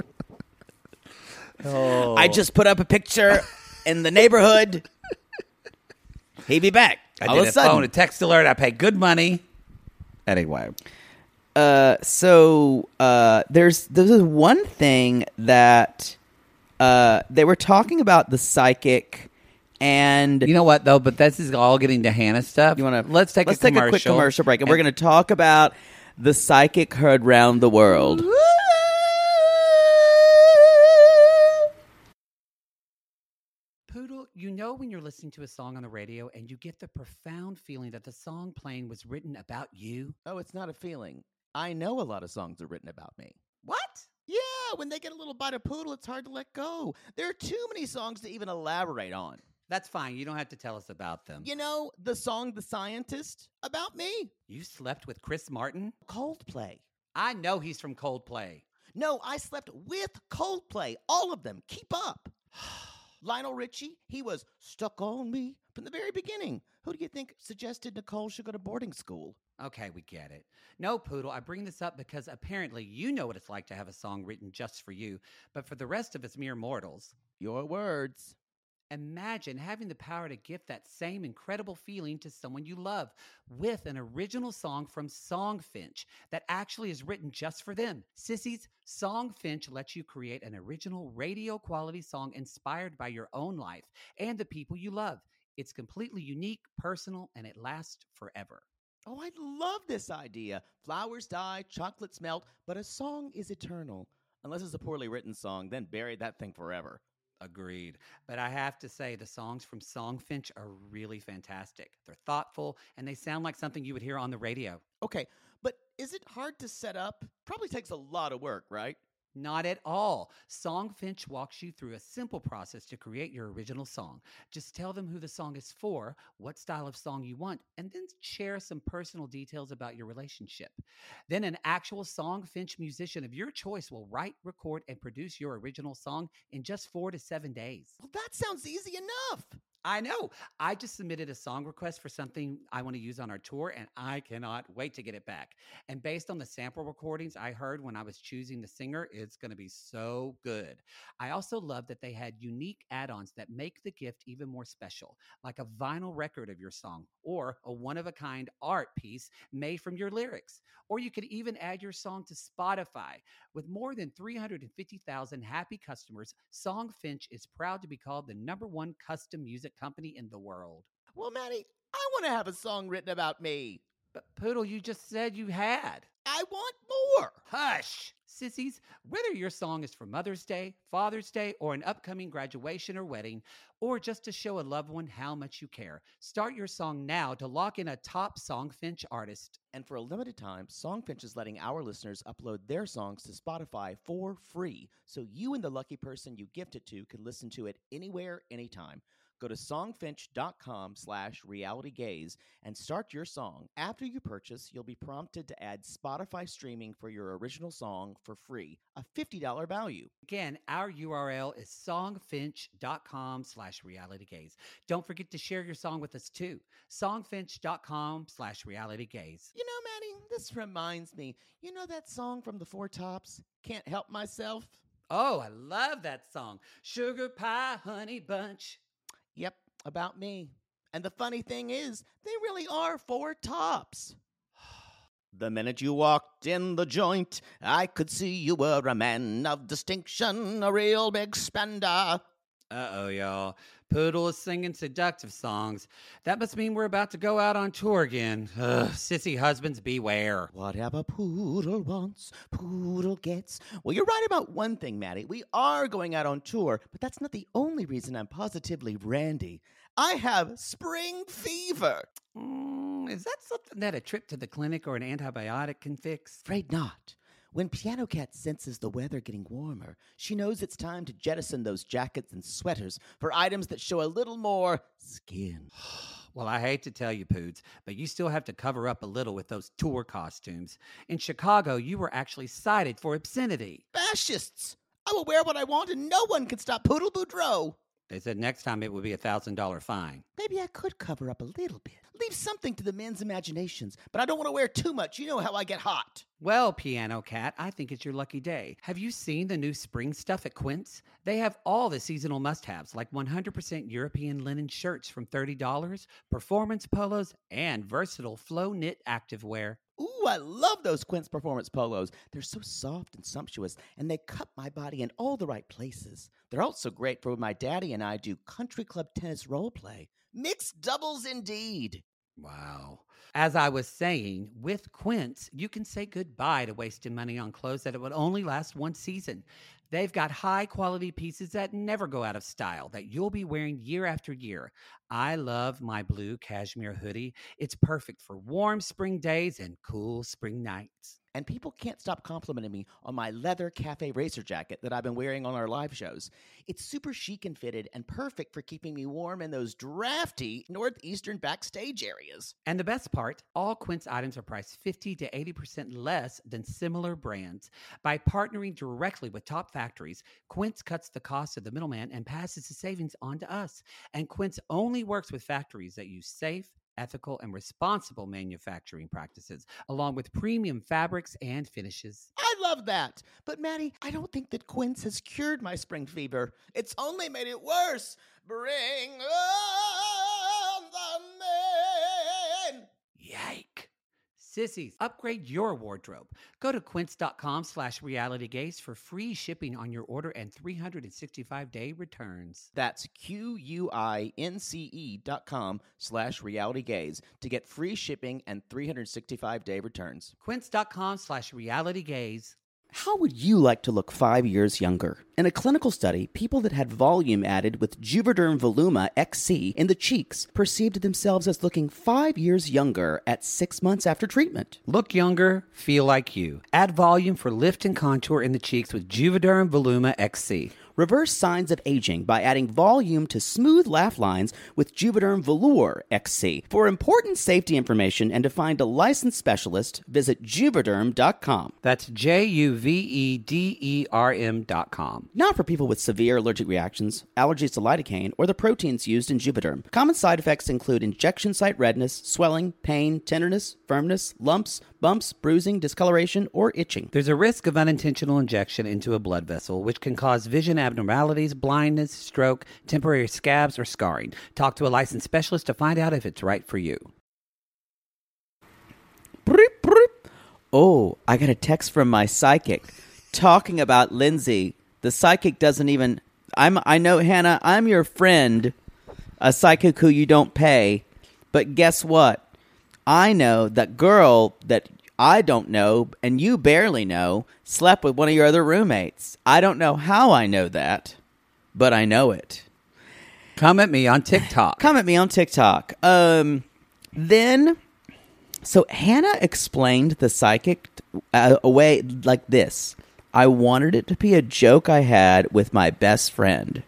Oh. I just put up a picture in the neighborhood. He'd be back. I all did of a a sudden. phone, a text alert. I paid good money. Anyway. Uh, so uh, there's there's this one thing that uh, they were talking about the psychic, and You know what, though? But this is all getting to Hannah stuff. you want to Let's take let's a take commercial. a quick commercial break, and, we're going to talk about the psychic heard round the world. Poodle, you know when you're listening to a song on the radio and you get the profound feeling that the song playing was written about you? Oh, it's not a feeling. I know a lot of songs are written about me. What? Yeah, when they get a little bite of poodle, it's hard to let go. There are too many songs to even elaborate on. That's fine. You don't have to tell us about them. You know, the song The Scientist, about me. You slept with Chris Martin? Coldplay. I know he's from Coldplay. No, I slept with Coldplay. All of them. Keep up. Lionel Richie, he was stuck on me from the very beginning. Who do you think suggested Nicole should go to boarding school? Okay, we get it. No, Poodle, I bring this up because apparently you know what it's like to have a song written just for you, but for the rest of us mere mortals, Your words. imagine having the power to gift that same incredible feeling to someone you love with an original song from Songfinch that actually is written just for them. Sissies, Songfinch lets you create an original radio quality song inspired by your own life and the people you love. It's completely unique, personal, and it lasts forever. Oh, I love this idea. Flowers die, chocolates melt, but a song is eternal. Unless it's a poorly written song, then bury that thing forever. Agreed. But I have to say, the songs from Songfinch are really fantastic. They're thoughtful, and they sound like something you would hear on the radio. Okay, but is it hard to set up? Probably takes a lot of work, right? Not at all. Songfinch walks you through a simple process to create your original song. Just tell them who the song is for, what style of song you want, and then share some personal details about your relationship. Then an actual Songfinch musician of your choice will write, record, and produce your original song in just four to seven days. Well, that sounds easy enough. I know. I just submitted a song request for something I want to use on our tour, and I cannot wait to get it back. And based on the sample recordings I heard when I was choosing the singer, it's going to be so good. I also love that they had unique add-ons that make the gift even more special, like a vinyl record of your song or a one-of-a-kind art piece made from your lyrics. Or you could even add your song to Spotify. With more than three hundred fifty thousand happy customers, Songfinch is proud to be called the number one custom music company in the world. Well, Maddie, I want to have a song written about me. But Poodle, you just said you had. I want more. Hush! Sissies, whether your song is for Mother's Day, Father's Day, or an upcoming graduation or wedding, or just to show a loved one how much you care, start your song now to lock in a top Songfinch artist. And for a limited time, Songfinch is letting our listeners upload their songs to Spotify for free, so you and the lucky person you gift it to can listen to it anywhere, anytime. Go to songfinch.com slash realitygaze and start your song. After you purchase, you'll be prompted to add Spotify streaming for your original song for free, a fifty dollars value. Again, our U R L is songfinch.com slash realitygaze. Don't forget to share your song with us too. Songfinch.com slash realitygaze. You know, Maddie, this reminds me, you know that song from the Four Tops, Can't Help Myself? Oh, I love that song. Sugar Pie Honey Bunch. Yep, about me. And the funny thing is, they really are four tops. The minute you walked in the joint, I could see you were a man of distinction, a real big spender. Uh-oh, y'all. Poodle is singing seductive songs. That must mean we're about to go out on tour again. Ugh, sissy husbands beware. Whatever Poodle wants, Poodle gets. Well, you're right about one thing, Maddie. We are going out on tour, but that's not the only reason I'm positively randy. I have spring fever. Mm, is that something that a trip to the clinic or an antibiotic can fix? Afraid not. When Piano Cat senses the weather getting warmer, she knows it's time to jettison those jackets and sweaters for items that show a little more skin. Well, I hate to tell you, Poods, but you still have to cover up a little with those tour costumes. In Chicago, you were actually cited for obscenity. Fascists! I will wear what I want and no one can stop Poodle Boudreaux. They said next time it would be a one thousand dollars fine. Maybe I could cover up a little bit. Leave something to the men's imaginations, but I don't want to wear too much. You know how I get hot. Well, Piano Cat, I think it's your lucky day. Have you seen the new spring stuff at Quince? They have all the seasonal must-haves, like one hundred percent European linen shirts from thirty dollars, performance polos, and versatile flow knit activewear. Ooh, I love those Quince Performance Polos. They're so soft and sumptuous, and they cut my body in all the right places. They're also great for when my daddy and I do country club tennis role play. Mixed doubles indeed. Wow. As I was saying, with Quince, you can say goodbye to wasting money on clothes that it would only last one season. They've got high-quality pieces that never go out of style, that you'll be wearing year after year. I love my blue cashmere hoodie. It's perfect for warm spring days and cool spring nights. And people can't stop complimenting me on my leather cafe racer jacket that I've been wearing on our live shows. It's super chic and fitted and perfect for keeping me warm in those drafty northeastern backstage areas. And the best part, all Quince items are priced fifty to eighty percent less than similar brands. By partnering directly with top factories, Quince cuts the cost of the middleman and passes the savings on to us. And Quince only works with factories that use safe, ethical, and responsible manufacturing practices, along with premium fabrics and finishes. I love that. But, Maddie, I don't think that Quince has cured my spring fever. It's only made it worse. Bring on the men. Yike. Sissies, upgrade your wardrobe. Go to quince.com slash realitygaze for free shipping on your order and three hundred sixty-five day returns. That's Q-U-I-N-C-E dot com slash realitygaze to get free shipping and three hundred sixty-five day returns. Quince.com slash realitygaze. How would you like to look five years younger? In a clinical study, people that had volume added with Juvederm Voluma X C in the cheeks perceived themselves as looking five years younger at six months after treatment. Look younger, feel like you. Add volume for lift and contour in the cheeks with Juvederm Voluma X C. Reverse signs of aging by adding volume to smooth laugh lines with Juvederm Velour X C. For important safety information and to find a licensed specialist, visit Juvederm dot com. That's J U V E D E R M dot com. Not for people with severe allergic reactions, allergies to lidocaine, or the proteins used in Juvederm. Common side effects include injection site redness, swelling, pain, tenderness, firmness, lumps, bumps, bruising, discoloration, or itching. There's a risk of unintentional injection into a blood vessel, which can cause vision abnormalities, blindness, stroke, temporary scabs, or scarring. Talk to a licensed specialist to find out if it's right for you. Oh, I got a text from my psychic talking about Lindsay. The psychic doesn't even... I'm. I know, Hannah, I'm your friend, a psychic who you don't pay. But guess what? I know that girl that I don't know and you barely know slept with one of your other roommates. I don't know how I know that, but I know it. Come at me on TikTok. Come at me on TikTok. Um, then, so Hannah explained the psychic uh, away like this. I wanted it to be a joke I had with my best friend.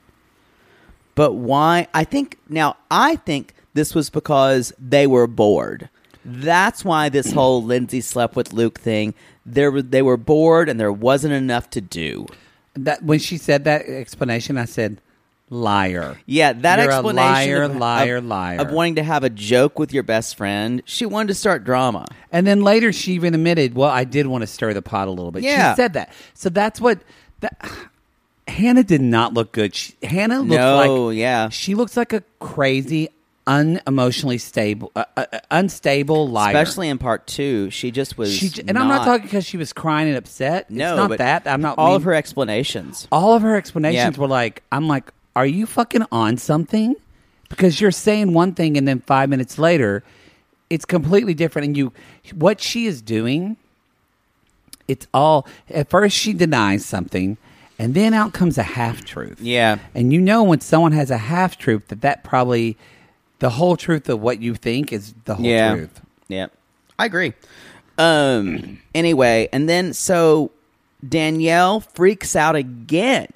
But why? I think, now, I think this was because they were bored. That's why this whole Lindsay slept with Luke thing, there were, they were bored and there wasn't enough to do. That when she said that explanation, I said, liar. Yeah, that You're explanation a liar, of, liar, of, liar. of wanting to have a joke with your best friend, she wanted to start drama. And then later she even admitted, well, I did want to stir the pot a little bit. Yeah. She said that. So that's what... That, Hannah did not look good. She, Hannah looked No, like... yeah. She looks like a crazy... unemotionally stable, uh, uh, unstable liar. Especially in part two, she just was. She, and I'm not talking because she was crying and upset. No, it's not but that. I'm not. All mean, of her explanations. all of her explanations Yeah. were like, I'm like, are you fucking on something? Because you're saying one thing and then five minutes later, it's completely different. And you, what she is doing, it's all. At first, she denies something. And then out comes a half truth. Yeah. And you know when someone has a half truth that that probably. The whole truth of what you think is the whole yeah. truth. Yeah. I agree. Um. Anyway, and then so Danielle freaks out again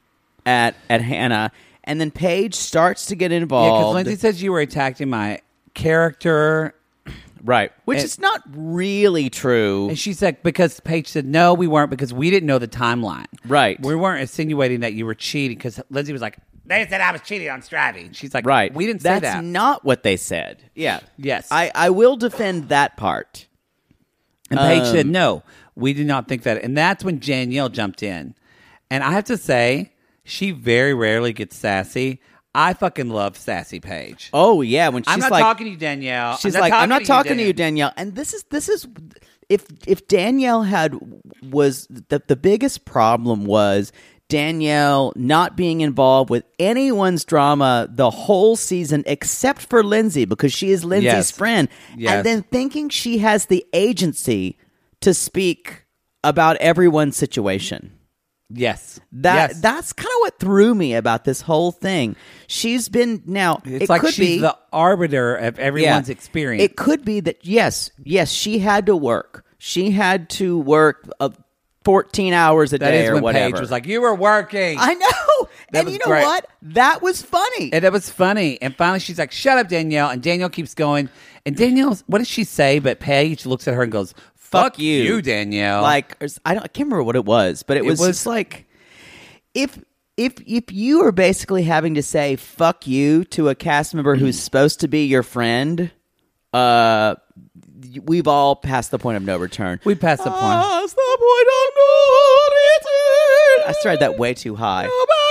at at Hannah, and then Paige starts to get Yeah, because involved. Lindsay says you were attacking my character. Right. Which And- is not really true. And she said, because Paige said, no, we weren't, because we didn't know the timeline. Right. We weren't insinuating that you were cheating, because Lindsay was like, They said I was cheating on Stravy. She's like, Right. we didn't say That's that. not what they said. Yeah. Yes. I, I will defend that part. And Paige Um, said, no, we did not think that. And that's when Danielle jumped in. And I have to say, she very rarely gets sassy. I fucking love sassy Paige. Oh, yeah. When she's I'm not like, talking to you, Danielle. She's I'm like, I'm not talking to you, Danielle. Danielle. And this is this is if if Danielle had was the the biggest problem was Danielle not being involved with anyone's drama the whole season except for Lindsay because she is Lindsay's Yes. friend, Yes. and then thinking she has the agency to speak about everyone's situation. Yes. That yes. that's kind of what threw me about this whole thing. She's been now. It's it like could she's be, the arbiter of everyone's Yeah. experience. It could be that yes, yes, she had to work. She had to work uh, fourteen hours a that day is or when whatever. Paige was like, you were working. I know, That and was you know great. what? That was funny. And it was funny. And finally she's like, shut up, Danielle. And Danielle keeps going. And Danielle, what does she say? But Paige looks at her and goes, fuck, Fuck you. you, Danielle. like or s- I don't, I can't remember what it was, but it, It was, was- just like if if if you are basically having to say "fuck you" to a cast member who's supposed to be your friend, uh, we've all passed the point of no return. we passed the point. Past the point of no return. I started that way too high.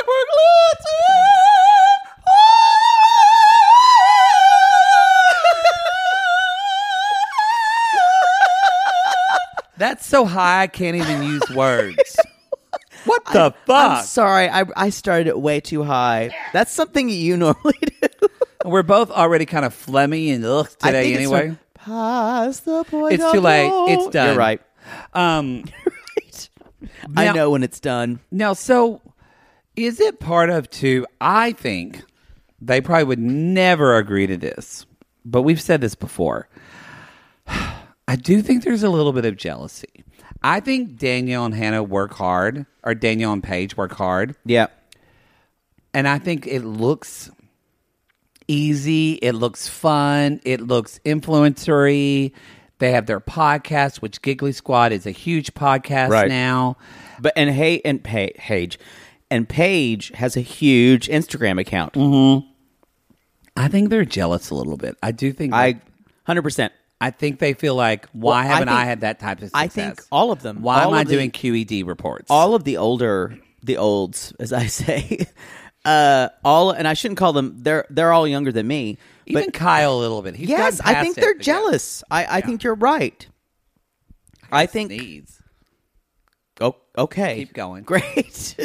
That's so high I can't even use words. What the fuck? I'm sorry, I I started it way too high. That's something you normally do. We're both already kind of phlegmy and ugh I today think it's anyway. from Past the point It's of too late. no- It's done. You're right. Um, Right. I Now- know when it's done. now, so is it part of two? I think they probably would never agree to this, but we've said this before. I do think there's a little bit of jealousy. I think Danielle and Hannah work hard, or Danielle and Paige work hard. Yeah. And I think it looks easy. It looks fun. It looks influencery. They have their podcast, which Giggly Squad is a huge podcast Right. now. But and hey and pa- Paige and Paige has a huge Instagram account. Mm-hmm. I think they're jealous a little bit. I do think. I one hundred percent. I think they feel like, why Well, I haven't I, think- had that type of success? I think all of them. Why All am I of the- doing Q E D reports? all of the older the olds, as I say. Uh all and I shouldn't call them they're they're all younger than me. Even But Kyle a little bit. He's yes, gotten I think past it, they're but yeah. jealous. I, I think you're right. I think Sneeze. oh, okay. Keep going. Great.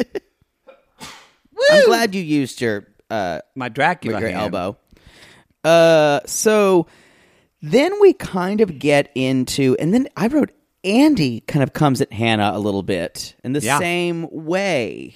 I'm glad you used your uh My Dracula your hand. elbow. Uh, so then we kind of get into, and then I wrote Andy kind of comes at Hannah a little bit in the Yeah. same way.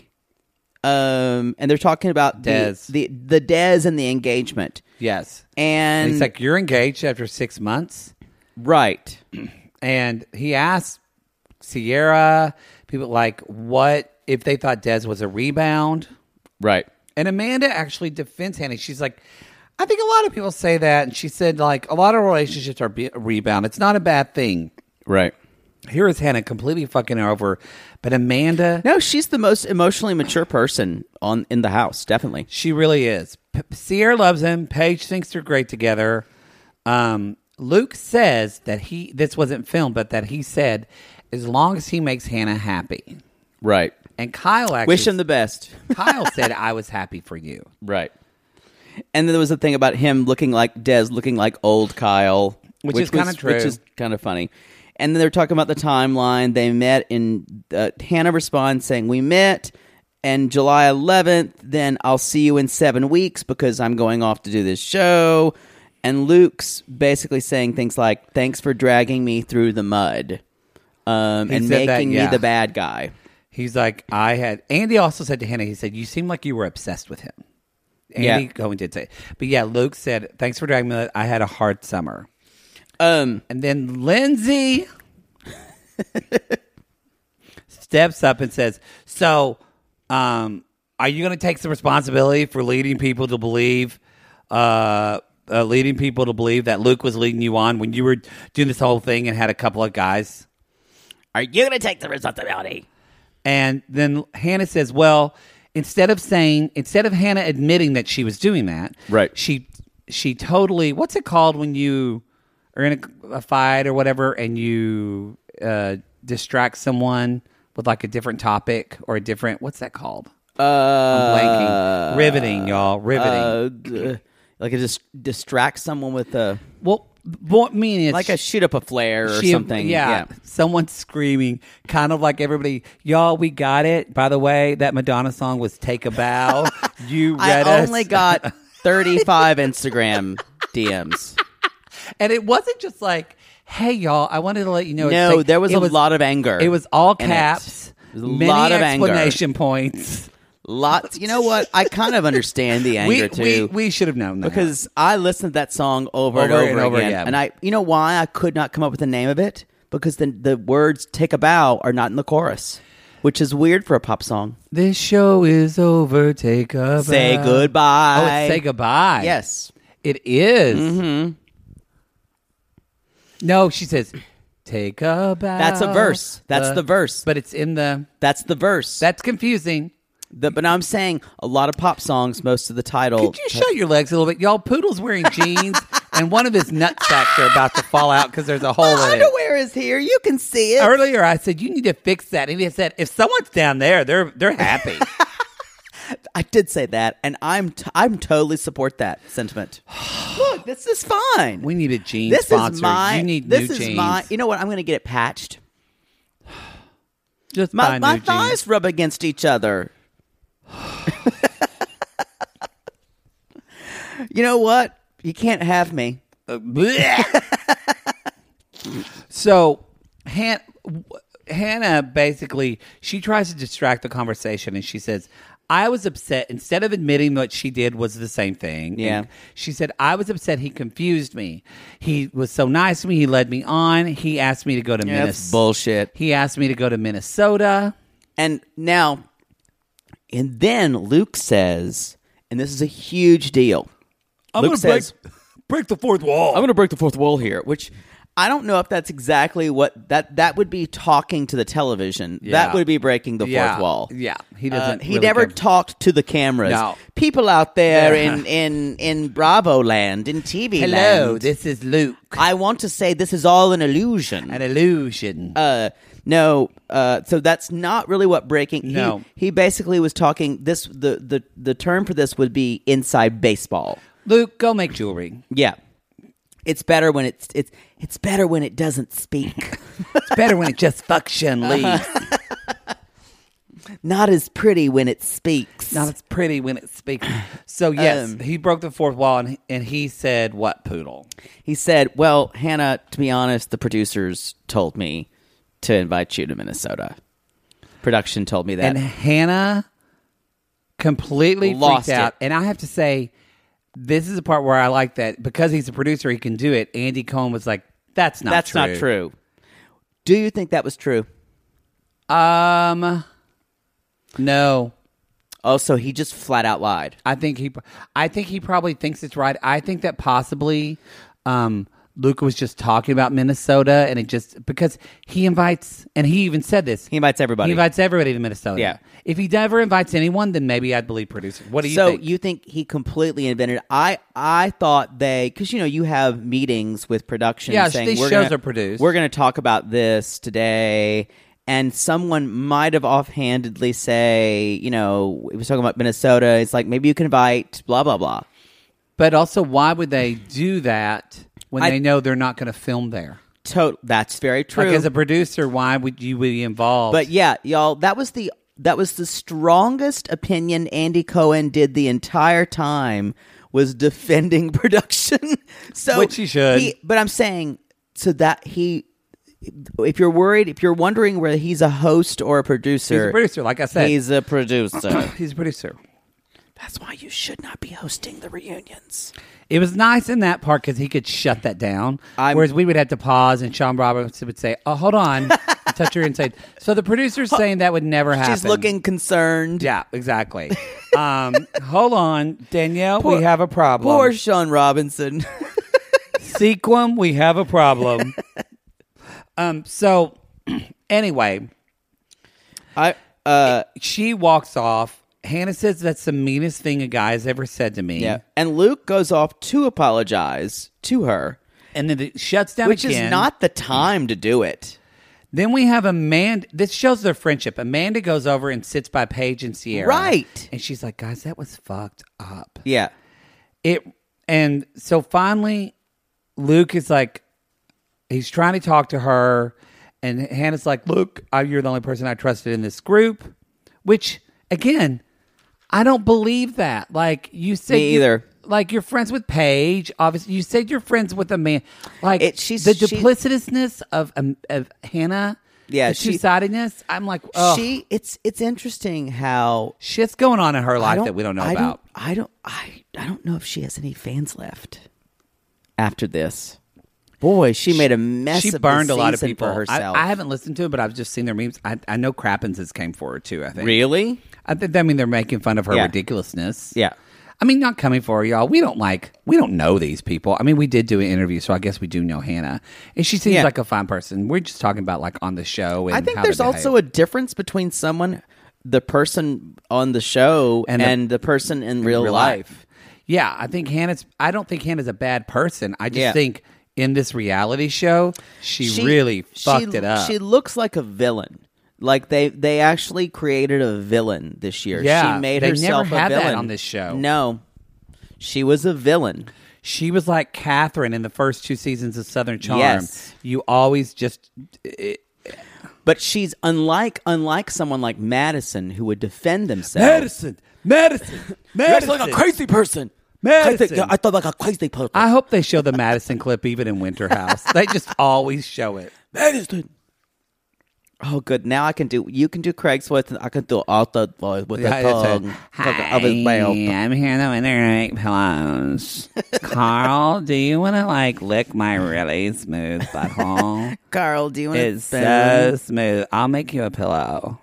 Um, and they're talking about the, Dez. the the Dez and the engagement, Yes. and, And he's like, you're engaged after six months? right, And he asked Sierra, people like, what if they thought Des was a rebound? right, And Amanda actually defends Hannah. She's like, I think a lot of people say that. And she said, like, a lot of relationships are be- a rebound. It's not a bad thing. right. Here is Hannah completely fucking her over. But Amanda, No, she's the most emotionally mature person on in the house, definitely. she really is. P- Sierra loves him. Paige thinks they're great together. Um, Luke says that he, this wasn't filmed, but that he said, as long as he makes Hannah happy. Right. And Kyle actually, Wish him the best. Kyle said, I was happy for you. Right. And then there was a thing about him looking like Des, looking like old Kyle, Which is kinda was- true. Which is kind of funny. And then they're talking about the timeline. They met in uh, Hannah responds saying, "We met and July eleventh. Then I'll see you in seven weeks because I'm going off to do this show." And Luke's basically saying things like, "Thanks for dragging me through the mud um, He and said that, making yeah. me the bad guy." He's like, I had, Andy also said to Hannah, he said, you seem like you were obsessed with him. Andy Yeah. going did say, but yeah, Luke said, thanks for dragging me. I had a hard summer. Um, And then Lindsay steps up and says, so, um, are you going to take some responsibility for leading people to believe, uh, uh, leading people to believe that Luke was leading you on when you were doing this whole thing and had a couple of guys? Are you going to take the responsibility? And then Hannah says, well, instead of saying, instead of Hannah admitting that she was doing that, Right. She she totally. What's it called when you are in a, a fight or whatever, and you uh, distract someone with like a different topic or a different. What's that called? Uh, I'm blanking. Riveting, y'all. Riveting. Uh, d- like it just distracts someone with a well, what meaning? like a shoot up a flare or She- something. Yeah, someone screaming, kind of like everybody. Y'all, we got it. By the way, that Madonna song was "Take a Bow." You I read us. only got thirty-five Instagram D Ms. And it wasn't just like, "Hey, y'all, I wanted to let you know." No, it's like- there was it a lot of anger. It was all in it. caps. There was a many lot of anger. explanation points. Lots. You know what? I kind of understand the anger We, too. we we should have known that because I listened to that song over, and Over over, and over again. again. And I, you know why I could not come up with the name of it? Because the the words "take a bow" are not in the chorus, which is weird for a pop song. this show is over. Take a bow. Say goodbye. Oh, it's say goodbye. Yes. it is. Mm-hmm. No, she says, "Take a bow." That's a verse. That's Uh, the verse. but it's in the. That's the verse. That's confusing. The, but I'm saying a lot of pop songs, most of the title. Could you show your legs a little bit, y'all? Poodle's wearing jeans, and one of his nut sacks are about to fall out because there's a hole My in it. underwear is here. You can see it. Earlier, I said you need to fix that, and he said if someone's down there, they're they're happy. I did say that, and I'm t- I'm totally support that sentiment. Look, this is fine. We need a jean this sponsor. is my. you need this new is jeans. my. You know what? I'm going to get it patched. Just My buy my new thighs jeans. rub against each other. You know what? You can't have me. Uh, bleh. so, Han- Hannah basically she tries to distract the conversation, and she says, "I was upset." Instead of admitting what she did was the same thing, Yeah. And she said, "I was upset. He confused me. He was so nice to me. He led me on. He asked me to go to Yeah, that's Minnesota. bullshit. He asked me to go to Minnesota." And now, and then Luke says, and this is a huge deal. Luke says, break the fourth wall. I'm going to break the fourth wall here, which I don't know if that's exactly what that that would be talking to the television. Yeah. That would be breaking the fourth yeah. wall. Yeah, he Uh, doesn't. he really never care. talked to the cameras. No. People out there Yeah. in, in, in Bravo land, in T V Hello, land. this is Luke. I want to say this is all an illusion. An illusion. Uh, no, uh, so that's not really what breaking. he- No. he, basically was talking. This the, the the term for this would be inside baseball. Luke, go make jewelry. Yeah, it's better when it's it's it's better when it doesn't speak. It's better when it just fucks and leaves. Not as pretty when it speaks. Not as pretty when it speaks. So yes, Um, he broke the fourth wall, and and he said, "What, Poodle?" He said, "Well, Hannah, to be honest, the producers told me to invite you to Minnesota. Production told me that." And Hannah completely Lost freaked out. it. And I have to say, this is the part where I like that because he's a producer, he can do it. Andy Cohen was like, "That's not That's true." not true. Do you think that was true? Um, no. Also, he just flat out lied. I think he, I think he probably thinks it's right. I think that possibly, um, Luke was just talking about Minnesota, and it just because he invites, and he even said this. He invites everybody. He invites everybody to Minnesota. Yeah. If he never invites anyone, then maybe I'd believe producer. What do you so think? you think he completely invented? I I thought they because you know you have meetings with production. Yeah, saying, these we're shows gonna- are produced. We're going to talk about this today, and someone might have offhandedly say, you know, he was talking about Minnesota. It's like maybe you can invite blah blah blah. But also, why would they do that when I- they know they're not going to film there? To- that's very true. Like as a producer, why would you be involved? But yeah, y'all, that was the that was the strongest opinion Andy Cohen did the entire time was defending production. So Which he should. but I'm saying so that he if you're worried, if you're wondering whether he's a host or a producer, he's a producer, like I said. he's a producer. he's a producer. That's why you should not be hosting the reunions. It was nice in that part because he could shut that down. I'm- Whereas we would have to pause, and Sean Roberts would say, "Oh, hold on," and touch her and say. So the producer's saying that would never happen. She's looking concerned. Yeah, exactly. um, hold on, Danielle. Poor- we have a problem. Poor Sean Robinson. Sequum, we have a problem. um. So anyway, I uh she walks off. Hannah says that's the meanest thing a guy has ever said to me. Yeah. And Luke goes off to apologize to her. And then it shuts down Which again. is not the time to do it. Then we have Amanda. This shows their friendship. Amanda goes over and sits by Paige and Sierra. Right. And she's like, guys, that was fucked up. Yeah. It. And so finally, Luke is like, he's trying to talk to her. And Hannah's like, look, I, you're the only person I trusted in this group. Which, again, I don't believe that. Like, you said... Me either. You, like, you're friends with Paige. Obviously, you said you're friends with a man. Like, It- she's- the she- duplicitousness of, um, of Hannah... Yeah, the she- two-sidedness. I'm like, oh, She it's it's interesting how shit's going on in her I life don't- that we don't know I about. Don't, I don't I I don't know if she has any fans left after this. Boy, she made a mess She of burned the a lot of season people. for herself. I, I haven't listened to it, but I've just seen their memes. I, I know Crappens has came forward too. I think. Really? I think. I mean, they're making fun of her Yeah. ridiculousness. Yeah. I mean, not coming for her, y'all. We don't like. We don't know these people. I mean, we did do an interview, so I guess we do know Hannah, and she seems Yeah. like a fine person. We're just talking about like on the show. And I think how there's they also behave. a difference between someone, the person on the show, And and the- the, person in real, real life. life. Yeah, I think Hannah's. I don't think Hannah's a bad person. I just Yeah. think in this reality show, she, really fucked she- it up. She looks like a villain. Like they, they actually created a villain this year. Yeah, she made they herself never a had that villain on this show. No, she was a villain. She was like Catherine in the first two seasons of Southern Charm. Yes. You always just. It, But she's unlike unlike someone like Madison who would defend themselves. Madison, Madison, Madison. You're like a crazy person. Madison. Crazy- I thought like a crazy person. I hope they show the Madison clip even in Winter House. They just always show it. Madison. Oh, good. Now I can do. You can do Craig's voice. And I can do Arthur voice with Yeah, the it's a- tongue of his mouth. I'm here to make pillows. Carl, do you want to like lick my really smooth butthole? Carl, do you want It's to so smooth. I'll make you a pillow.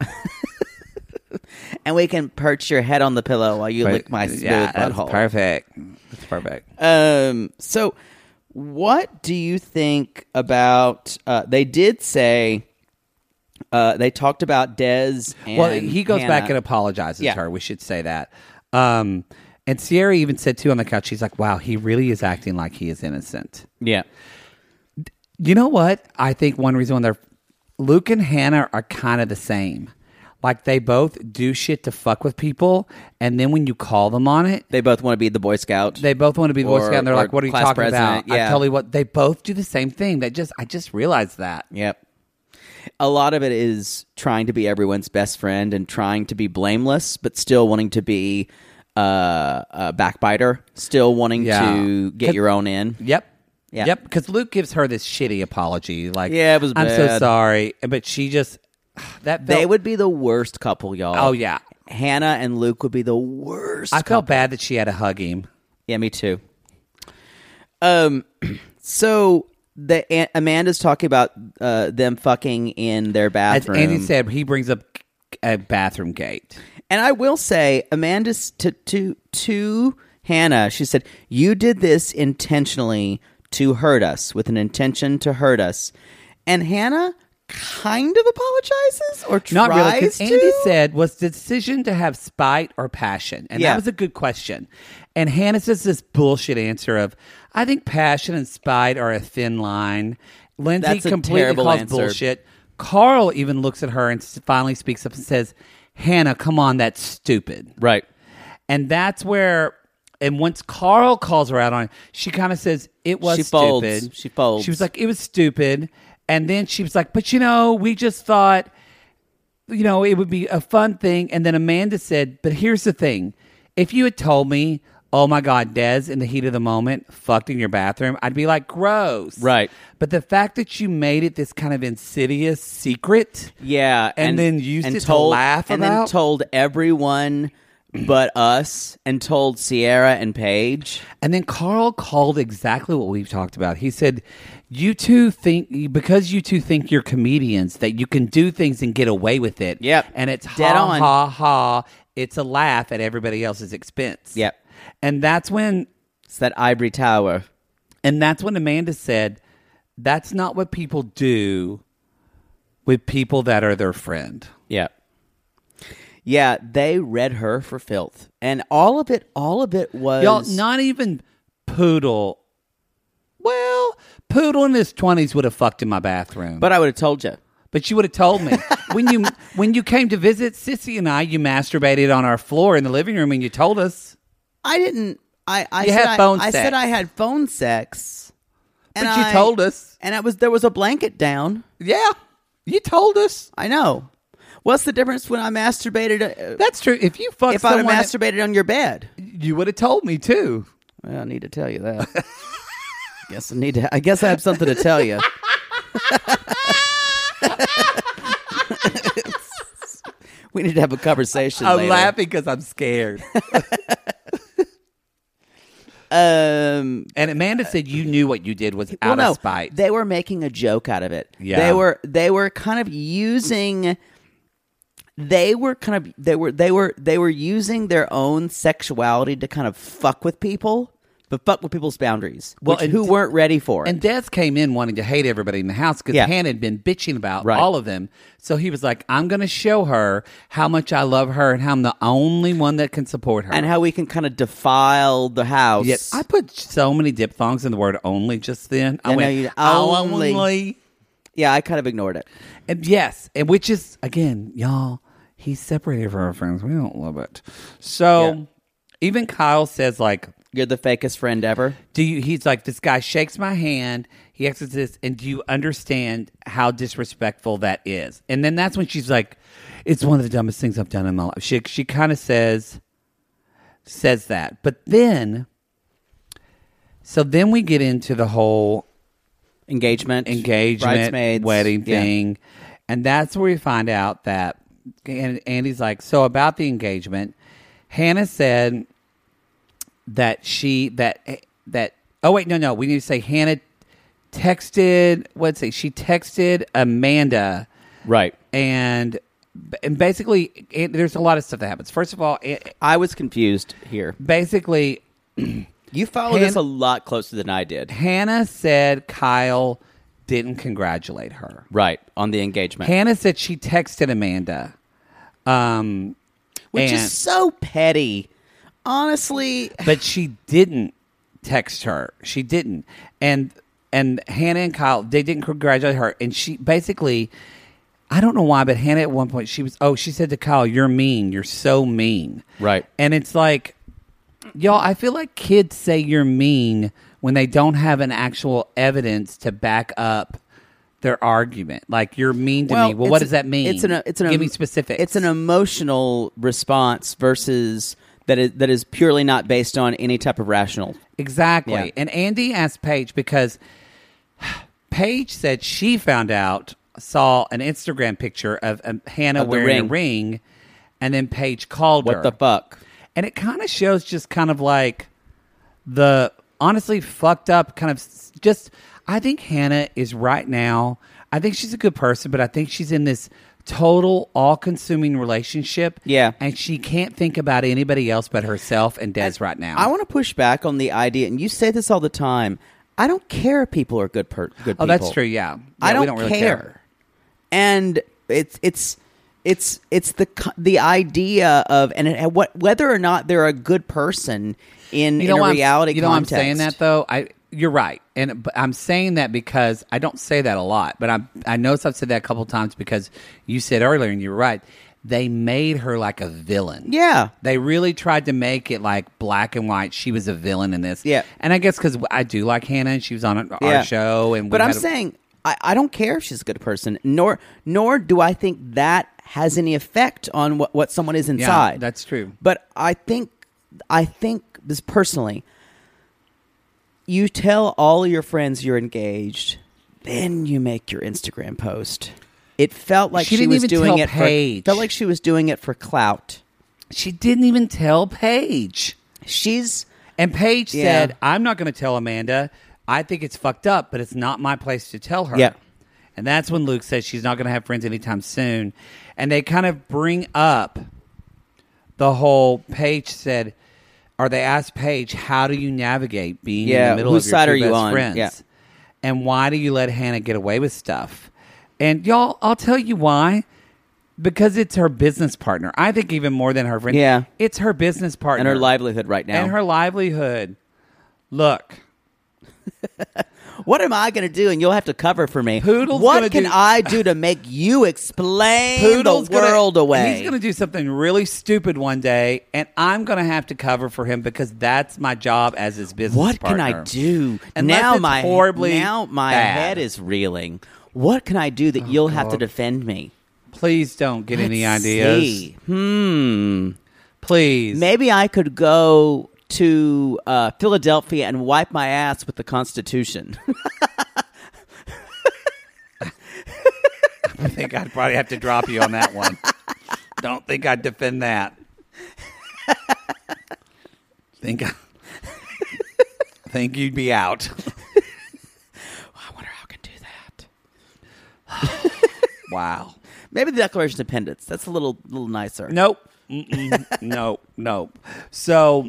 And we can perch your head on the pillow while you lick my smooth yeah, that's butthole. perfect. That's perfect. Um. So, what do you think about? Uh, they did say. Uh, they talked about Dez. And Well, he goes back Hannah. and apologizes Yeah. to her. We should say that. Um, and Sierra even said, too, on the couch, she's like, wow, he really is acting like he is innocent. Yeah. You know what? I think one reason when they're... Luke and Hannah are kind of the same. Like, they both do shit to fuck with people, and then when you call them on it, They both want to be the Boy Scout. they both want to be the Boy Or- Scout, and they're or like, what are you class talking president, about? yeah. I totally what... They both do the same thing. They just... I just realized that. Yep. A lot of it is trying to be everyone's best friend and trying to be blameless, but still wanting to be uh, a backbiter, still wanting Yeah. to get 'Cause- your own in. Yep. Yeah. Yep. Because Luke gives her this shitty apology. Like, Yeah, it was I'm so bad. sorry. But she just... That They felt- would be the worst couple, y'all. Oh, yeah. Hannah and Luke would be the worst I couple. felt bad that she had to hug him. Yeah, me too. Um, so the A- Amanda's talking about uh, them fucking in their As bathroom. Andy said, he brings up a bathroom gate. And I will say, Amanda's to to to Hannah, she said, "You did this intentionally to hurt us, with an intention to hurt us." And Hannah kind of apologizes or tries Not really, because to. Andy said, was the decision to have spite or passion? And Yeah. that was a good question. And Hannah says this bullshit answer of, I think passion and spite are a thin line. Lindsay That's a completely terrible calls answer. bullshit. Carl even looks at her and s- finally speaks up and says, Hannah, come on, that's stupid. Right. And that's where, and once Carl calls her out on it, she kind of says, it was She folds. stupid. She folds. She was like, it was stupid. And then she was like, but you know, we just thought, you know, it would be a fun thing. And then Amanda said, but here's the thing. If you had told me, oh my God, Des, in the heat of the moment, fucked in your bathroom, I'd be like, gross. Right. But the fact that you made it this kind of insidious secret. Yeah, And then used and it to told, laugh and then about? told everyone but us, and told Sierra and Paige. And then Carl called exactly what we've talked about. He said, you two think, because you two think you're comedians, that you can do things and get away with it. Yep. And it's Dead ha, on. ha, ha. It's a laugh at everybody else's expense. Yep. And that's when, It's that ivory tower. and that's when Amanda said, that's not what people do with people that are their friend. Yeah. Yeah, they read her for filth. And all of it, all of it was... Y'all, not even Poodle. Well, Poodle in his twenties would have fucked in my bathroom. But I would have told you. But you would have told me. when you when you came to visit Sissy and I, you masturbated on our floor in the living room and you told us. I didn't... I, I You said had phone I, sex. I said I had phone sex. And But you I- told us. And it was there was a blanket down. Yeah, you told us. I know. What's the difference when I masturbated? Uh, That's true. If you fucked if I'd have someone, masturbated on your bed, you would have told me too. well, I need to tell you that. guess I need to. I guess I have something to tell you. We need to have a conversation. I'm later. laughing because I'm scared. Um, And Amanda said you knew what you did was well, out no, of spite. they were making a joke out of it. Yeah. they were. They were kind of using. They were kind of. They were. They were. They were using their own sexuality to kind of fuck with people, but fuck with people's boundaries, Well, which, and- who weren't ready for it. And Des came in wanting to hate everybody in the house because Yeah. Hannah had been bitching about Right. all of them. So he was like, I'm going to show her how much I love her and how I'm the only one that can support her. and how we can kind of defile the house. Yet I put so many diphthongs in the word only just then. I I know went, you- only. only. yeah, I kind of ignored it. And yes, and which is, again, y'all, he's separated from our friends. We don't love it. So Yeah. even Kyle says, like, You're the fakest friend ever. do you, he's like, this guy shakes my hand, he exits this, and do you understand how disrespectful that is? And then that's when she's like, it's one of the dumbest things I've done in my life. She she kind of says says that. But then, so then we get into the whole Engagement, engagement, bridesmaids, wedding yeah. thing. And that's where we find out that, and Andy's like, so about the engagement, Hannah said that she, that, that, oh wait, no, no, we need to say Hannah texted, what's it, she texted Amanda Right. and, and basically, it, there's a lot of stuff that happens. First of all, it, I was confused here. basically, You follow Han- this a lot closer than I did. Hannah said Kyle didn't congratulate her. Right. On the engagement. Hannah said she texted Amanda. Um, Which and- is so petty. Honestly, but she didn't text her. She didn't. And and Hannah and Kyle, they didn't congratulate her. And she basically, I don't know why, but Hannah at one point, she was, oh, she said to Kyle, you're mean. You're so mean. Right. And it's like, y'all, I feel like kids say you're mean when they don't have an actual evidence to back up their argument. Like, you're mean to me. Well, what it's does that mean? It's an it's an Give me specifics. It's an emotional response versus that is that is purely not based on any type of rational. Exactly. Yeah. And Andy asked Paige because Paige said she found out, saw an Instagram picture of um, Hannah Of the wearing a ring. ring, and then Paige called her. What the fuck? And it kind of shows just kind of like the honestly fucked up kind of s- just. I think Hannah is right now. I think she's a good person, but I think she's in this total all-consuming relationship. Yeah. And she can't think about anybody else but herself and Des right now. I want to push back on the idea, and you say this all the time. I don't care if people are good per- good people. Oh, that's true. Yeah, I Yeah, don't, we don't really care. care. And it's it's it's it's the co- the idea of and it, what whether or not they're a good person in, You know in why a I'm- reality You know why I'm context. saying that though. I you're right, and but I'm saying that because I don't say that a lot, but I I notice I've said that a couple times because you said earlier, and you're right. They made her like a villain. Yeah. They really tried to make it like black and white. She was a villain in this. Yeah. And I guess because I do like Hannah, and she was on our Yeah. show, and we But I'm had a- saying I, I don't care if she's a good person, nor nor do I think that has any effect on what, what someone is yeah, inside. that's true. But I think I think this personally, you tell all of your friends you're engaged, then you make your Instagram post. It felt like She she, didn't was even doing tell it Paige. for felt like she was doing it for clout. She didn't even tell Paige. She's And Paige Yeah. said, I'm not going to tell Amanda. I think it's fucked up, but it's not my place to tell her. Yeah. And that's when Luke says she's not going to have friends anytime soon. And they kind of bring up the whole, Paige said, or they asked Paige, how do you navigate being in Yeah, the middle whose of your side two are you best on? friends? Yeah. And why do you let Hannah get away with stuff? And y'all, I'll tell you why. because it's her business partner. I think even more than her friend. Yeah. It's her business partner. And her livelihood right now. And her livelihood. Look. What am I going to do? And you'll have to cover for me. Poodle's what gonna can do- I do to make you explain Poodle's the world gonna, away? He's going to do something really stupid one day, and I'm going to have to cover for him because that's my job as his business What partner. can I do? Unless now it's my horribly now my bad. head is reeling. What can I do that you'll have to defend me? Please don't get any Let's ideas. see. Hmm. Please. Maybe I could go to uh, Philadelphia and wipe my ass with the Constitution. I think I'd probably have to drop you on that one. Don't think I'd defend that. think I think you'd be out. I wonder how I can do that. Wow. Maybe the Declaration of Independence. That's a little little nicer. Nope. Mm-mm. nope. Nope. So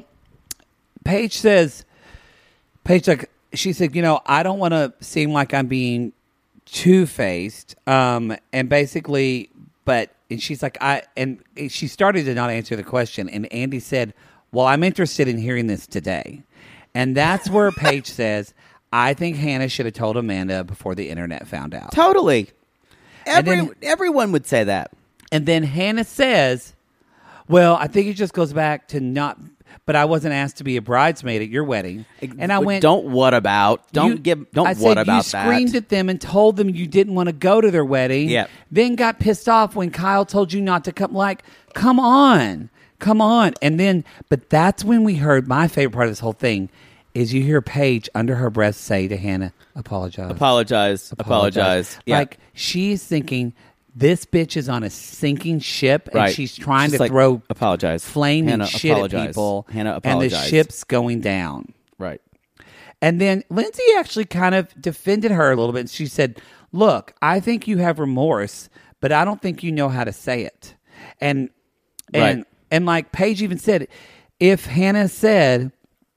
Paige says, Paige, like, she said, you know, I don't want to seem like I'm being two-faced. Um, and basically, but, and she's like, I, and she started to not answer the question. And Andy said, well, I'm interested in hearing this today. And that's where Paige says, I think Hannah should have told Amanda before the internet found out. Totally. Every, then- everyone would say that. And then Hannah says, well, I think it just goes back to not, but I wasn't asked to be a bridesmaid at your wedding. And I went, don't what about? Don't you- give. Don't I what said, about you screamed that? at them and told them you didn't want to go to their wedding. Yep. Then got pissed off when Kyle told you not to come. Like, come on, come on. And then, but that's when we heard my favorite part of this whole thing is you hear Paige under her breath say to Hannah, apologize. Apologize. Apologize. Yeah. Like, she's thinking, this bitch is on a sinking ship and Right. she's trying She's to like, throw apologize. flaming Hannah, shit apologize. at people. Hannah, and the apologize. ship's going down. Right. And then Lindsay actually kind of defended her a little bit. She said, look, I think you have remorse, but I don't think you know how to say it. And and Right. and like Paige even said, if Hannah said,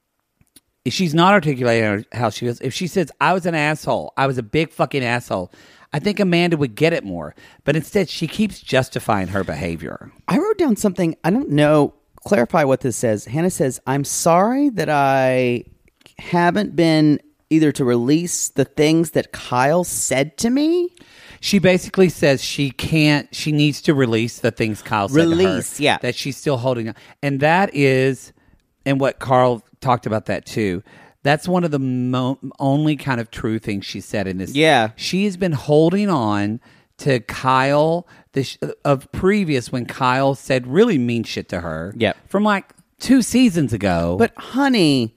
if she's not articulating how she feels, if she says, I was an asshole, I was a big fucking asshole, I think Amanda would get it more. But instead, she keeps justifying her behavior. I wrote down something. I don't know. Clarify what this says. Hannah says, I'm sorry that I haven't been either to release the things that Kyle said to me. She basically says she can't, she needs to release the things Kyle said Release, to her. yeah. That she's still holding on. And that is, and what Carl talked about that too, that's one of the mo- only kind of true things she said in this. Yeah. She's been holding on to Kyle the sh- of previous when Kyle said really mean shit to her. Yep. From like two seasons ago. But honey,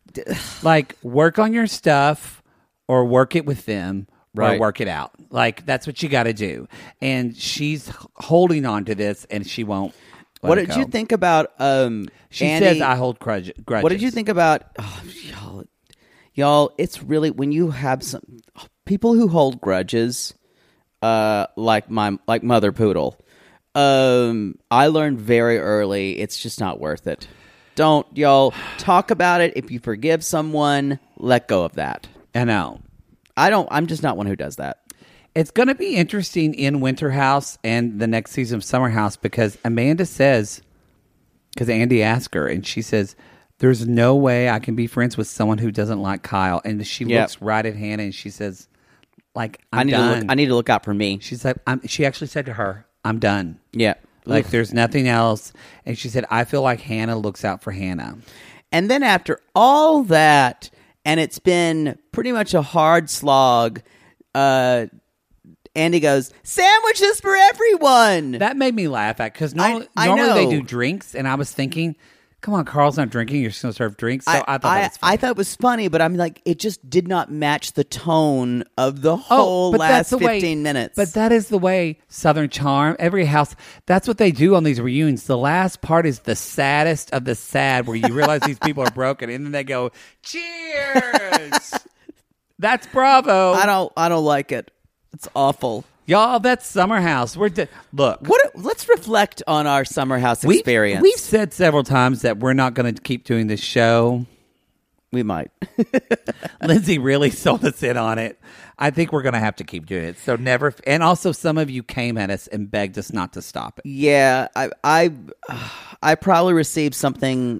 like, work on your stuff or work it with them or Right. work it out. Like, that's what you got to do. And she's h- holding on to this and she won't let what it did go. you think about um She Andy- says I hold grudge- grudges. What did you think about oh, y'all? Y'all, it's really when you have some people who hold grudges, uh, like my like Mother Poodle. Um, I learned very early it's just not worth it. Don't y'all talk about it. If you forgive someone, let go of that. I know. I don't. I'm just not one who does that. It's going to be interesting in Winter House and the next season of Summer House because Amanda says, because Andy asked her, and she says, there's no way I can be friends with someone who doesn't like Kyle. And she Yep. looks right at Hannah and she says, like, I'm I need done. to look. I need to look out for me. She's like, I'm, she actually said to her, I'm done. Yeah. Like, Oof. there's nothing else. And she said, I feel like Hannah looks out for Hannah. And then after all that, and it's been pretty much a hard slog, uh, Andy goes, sandwiches for everyone. That made me laugh at because I- normally, I normally they know. do drinks. And I was thinking, come on, Carl's not drinking. You're just going to serve drinks. So I, thought I, that was funny. I thought it was funny, but I'm like, it just did not match the tone of the Oh, whole but last that's the way- fifteen minutes. But that is the way Southern Charm, every house, that's what they do on these reunions. The last part is the saddest of the sad where you realize these people are broken and then they go, cheers. That's Bravo. I don't, I don't like it. It's awful. Y'all, that's Summer House. We're di- Look. What? Let's reflect on our summer house We've, experience. we've said several times that we're not going to keep doing this show. We might. Lindsay really sold us in on it. I think we're going to have to keep doing it. So never. And also, some of you came at us and begged us not to stop it. Yeah, I, I, I probably received something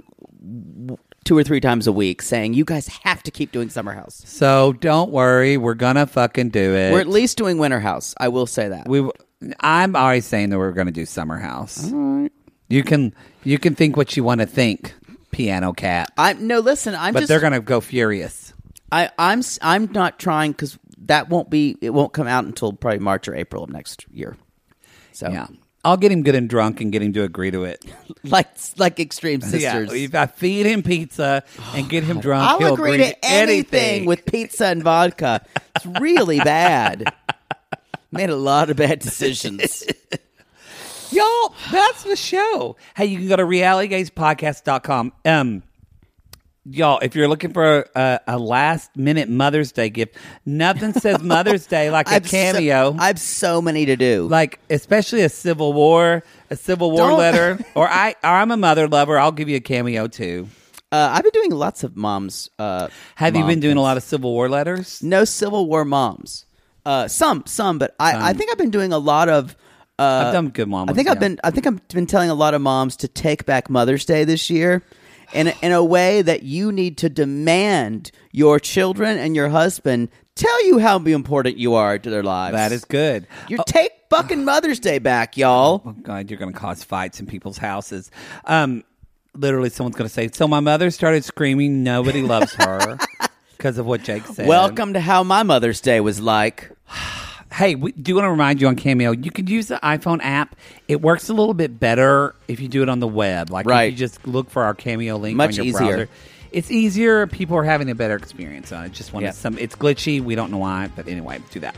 two or three times a week saying you guys have to keep doing Summer House. So don't worry, we're gonna fucking do it. We're at least doing Winter House. I will say that. We. I'm always saying that we're going to do Summer House. All right. You can you can think what you want to think, Piano Cat. I no listen. I'm but just. they're going to go furious. I I'm s- I'm not trying because that won't be. It won't come out until probably March or April of next year. So Yeah, I'll get him good and drunk and get him to agree to it. like like Extreme Sisters. Yeah, if I feed him pizza and get him drunk, I'll he'll agree agree to anything with pizza and vodka. It's really bad. Made a lot of bad decisions. Y'all, that's the show. Hey, you can go to reality gaze podcast dot com. Um, y'all, if you're looking for a, a last minute Mother's Day gift, nothing says Mother's Day like a I've cameo. So, I have so many to do. Like, especially a Civil War, a Civil War Don't- letter. Or I, or I'm a mother lover. I'll give you a cameo too. Uh, I've been doing lots of moms. Uh, Have you mom been doing things. a lot of Civil War letters? No Civil War moms. Uh, some, some, but I, I think I've been doing a lot of. Uh, I've done good mom. I think ones, I've been. I think I've been telling a lot of moms to take back Mother's Day this year, in a, in a way that you need to demand your children and your husband tell you how important you are to their lives. That is good. You take fucking Mother's Day back, y'all. Oh God, you're going to cause fights in people's houses. Um, literally, someone's going to say, "So my mother started screaming, nobody loves her." Because of what Jake said. Welcome to how my Mother's Day was like. Hey, we do want to remind you on Cameo, you can use the iPhone app. It works a little bit better if you do it on the web. Like Right. if you just look for our Cameo link Much on your easier. browser. It's easier. People are having a better experience on it. Just want Yeah. to some. It's glitchy. We don't know why, but anyway, do that.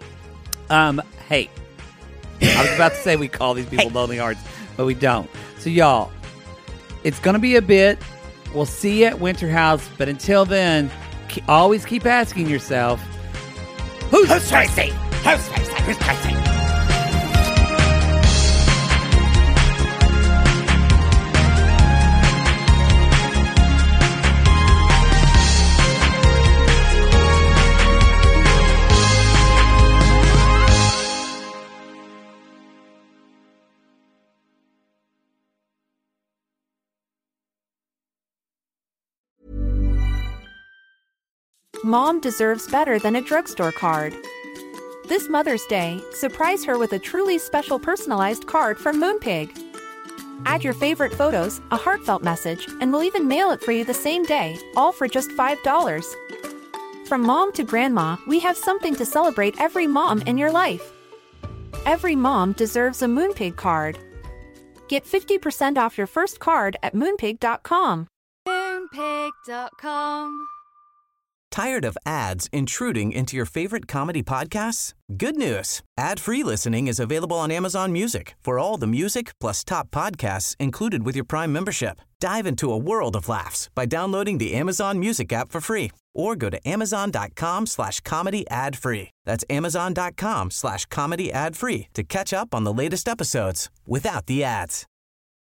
Um, hey, I was about to say we call these people Lonely Hearts, but we don't. So y'all, it's gonna be a bit. We'll see you at Winter House, but until then, ke- always keep asking yourself, who's, who's Tracy? Who's Tracy? Who's Tracy? Mom deserves better than a drugstore card. This Mother's Day, surprise her with a truly special personalized card from Moonpig. Add your favorite photos, a heartfelt message, and we'll even mail it for you the same day, all for just five dollars. From mom to grandma, we have something to celebrate every mom in your life. Every mom deserves a Moonpig card. Get fifty percent off your first card at moonpig dot com. Moonpig dot com. Tired of ads intruding into your favorite comedy podcasts? Good news. Ad-free listening is available on Amazon Music for all the music plus top podcasts included with your Prime membership. Dive into a world of laughs by downloading the Amazon Music app for free or go to amazon.com slash comedy ad free. That's amazon.com slash comedy ad free to catch up on the latest episodes without the ads.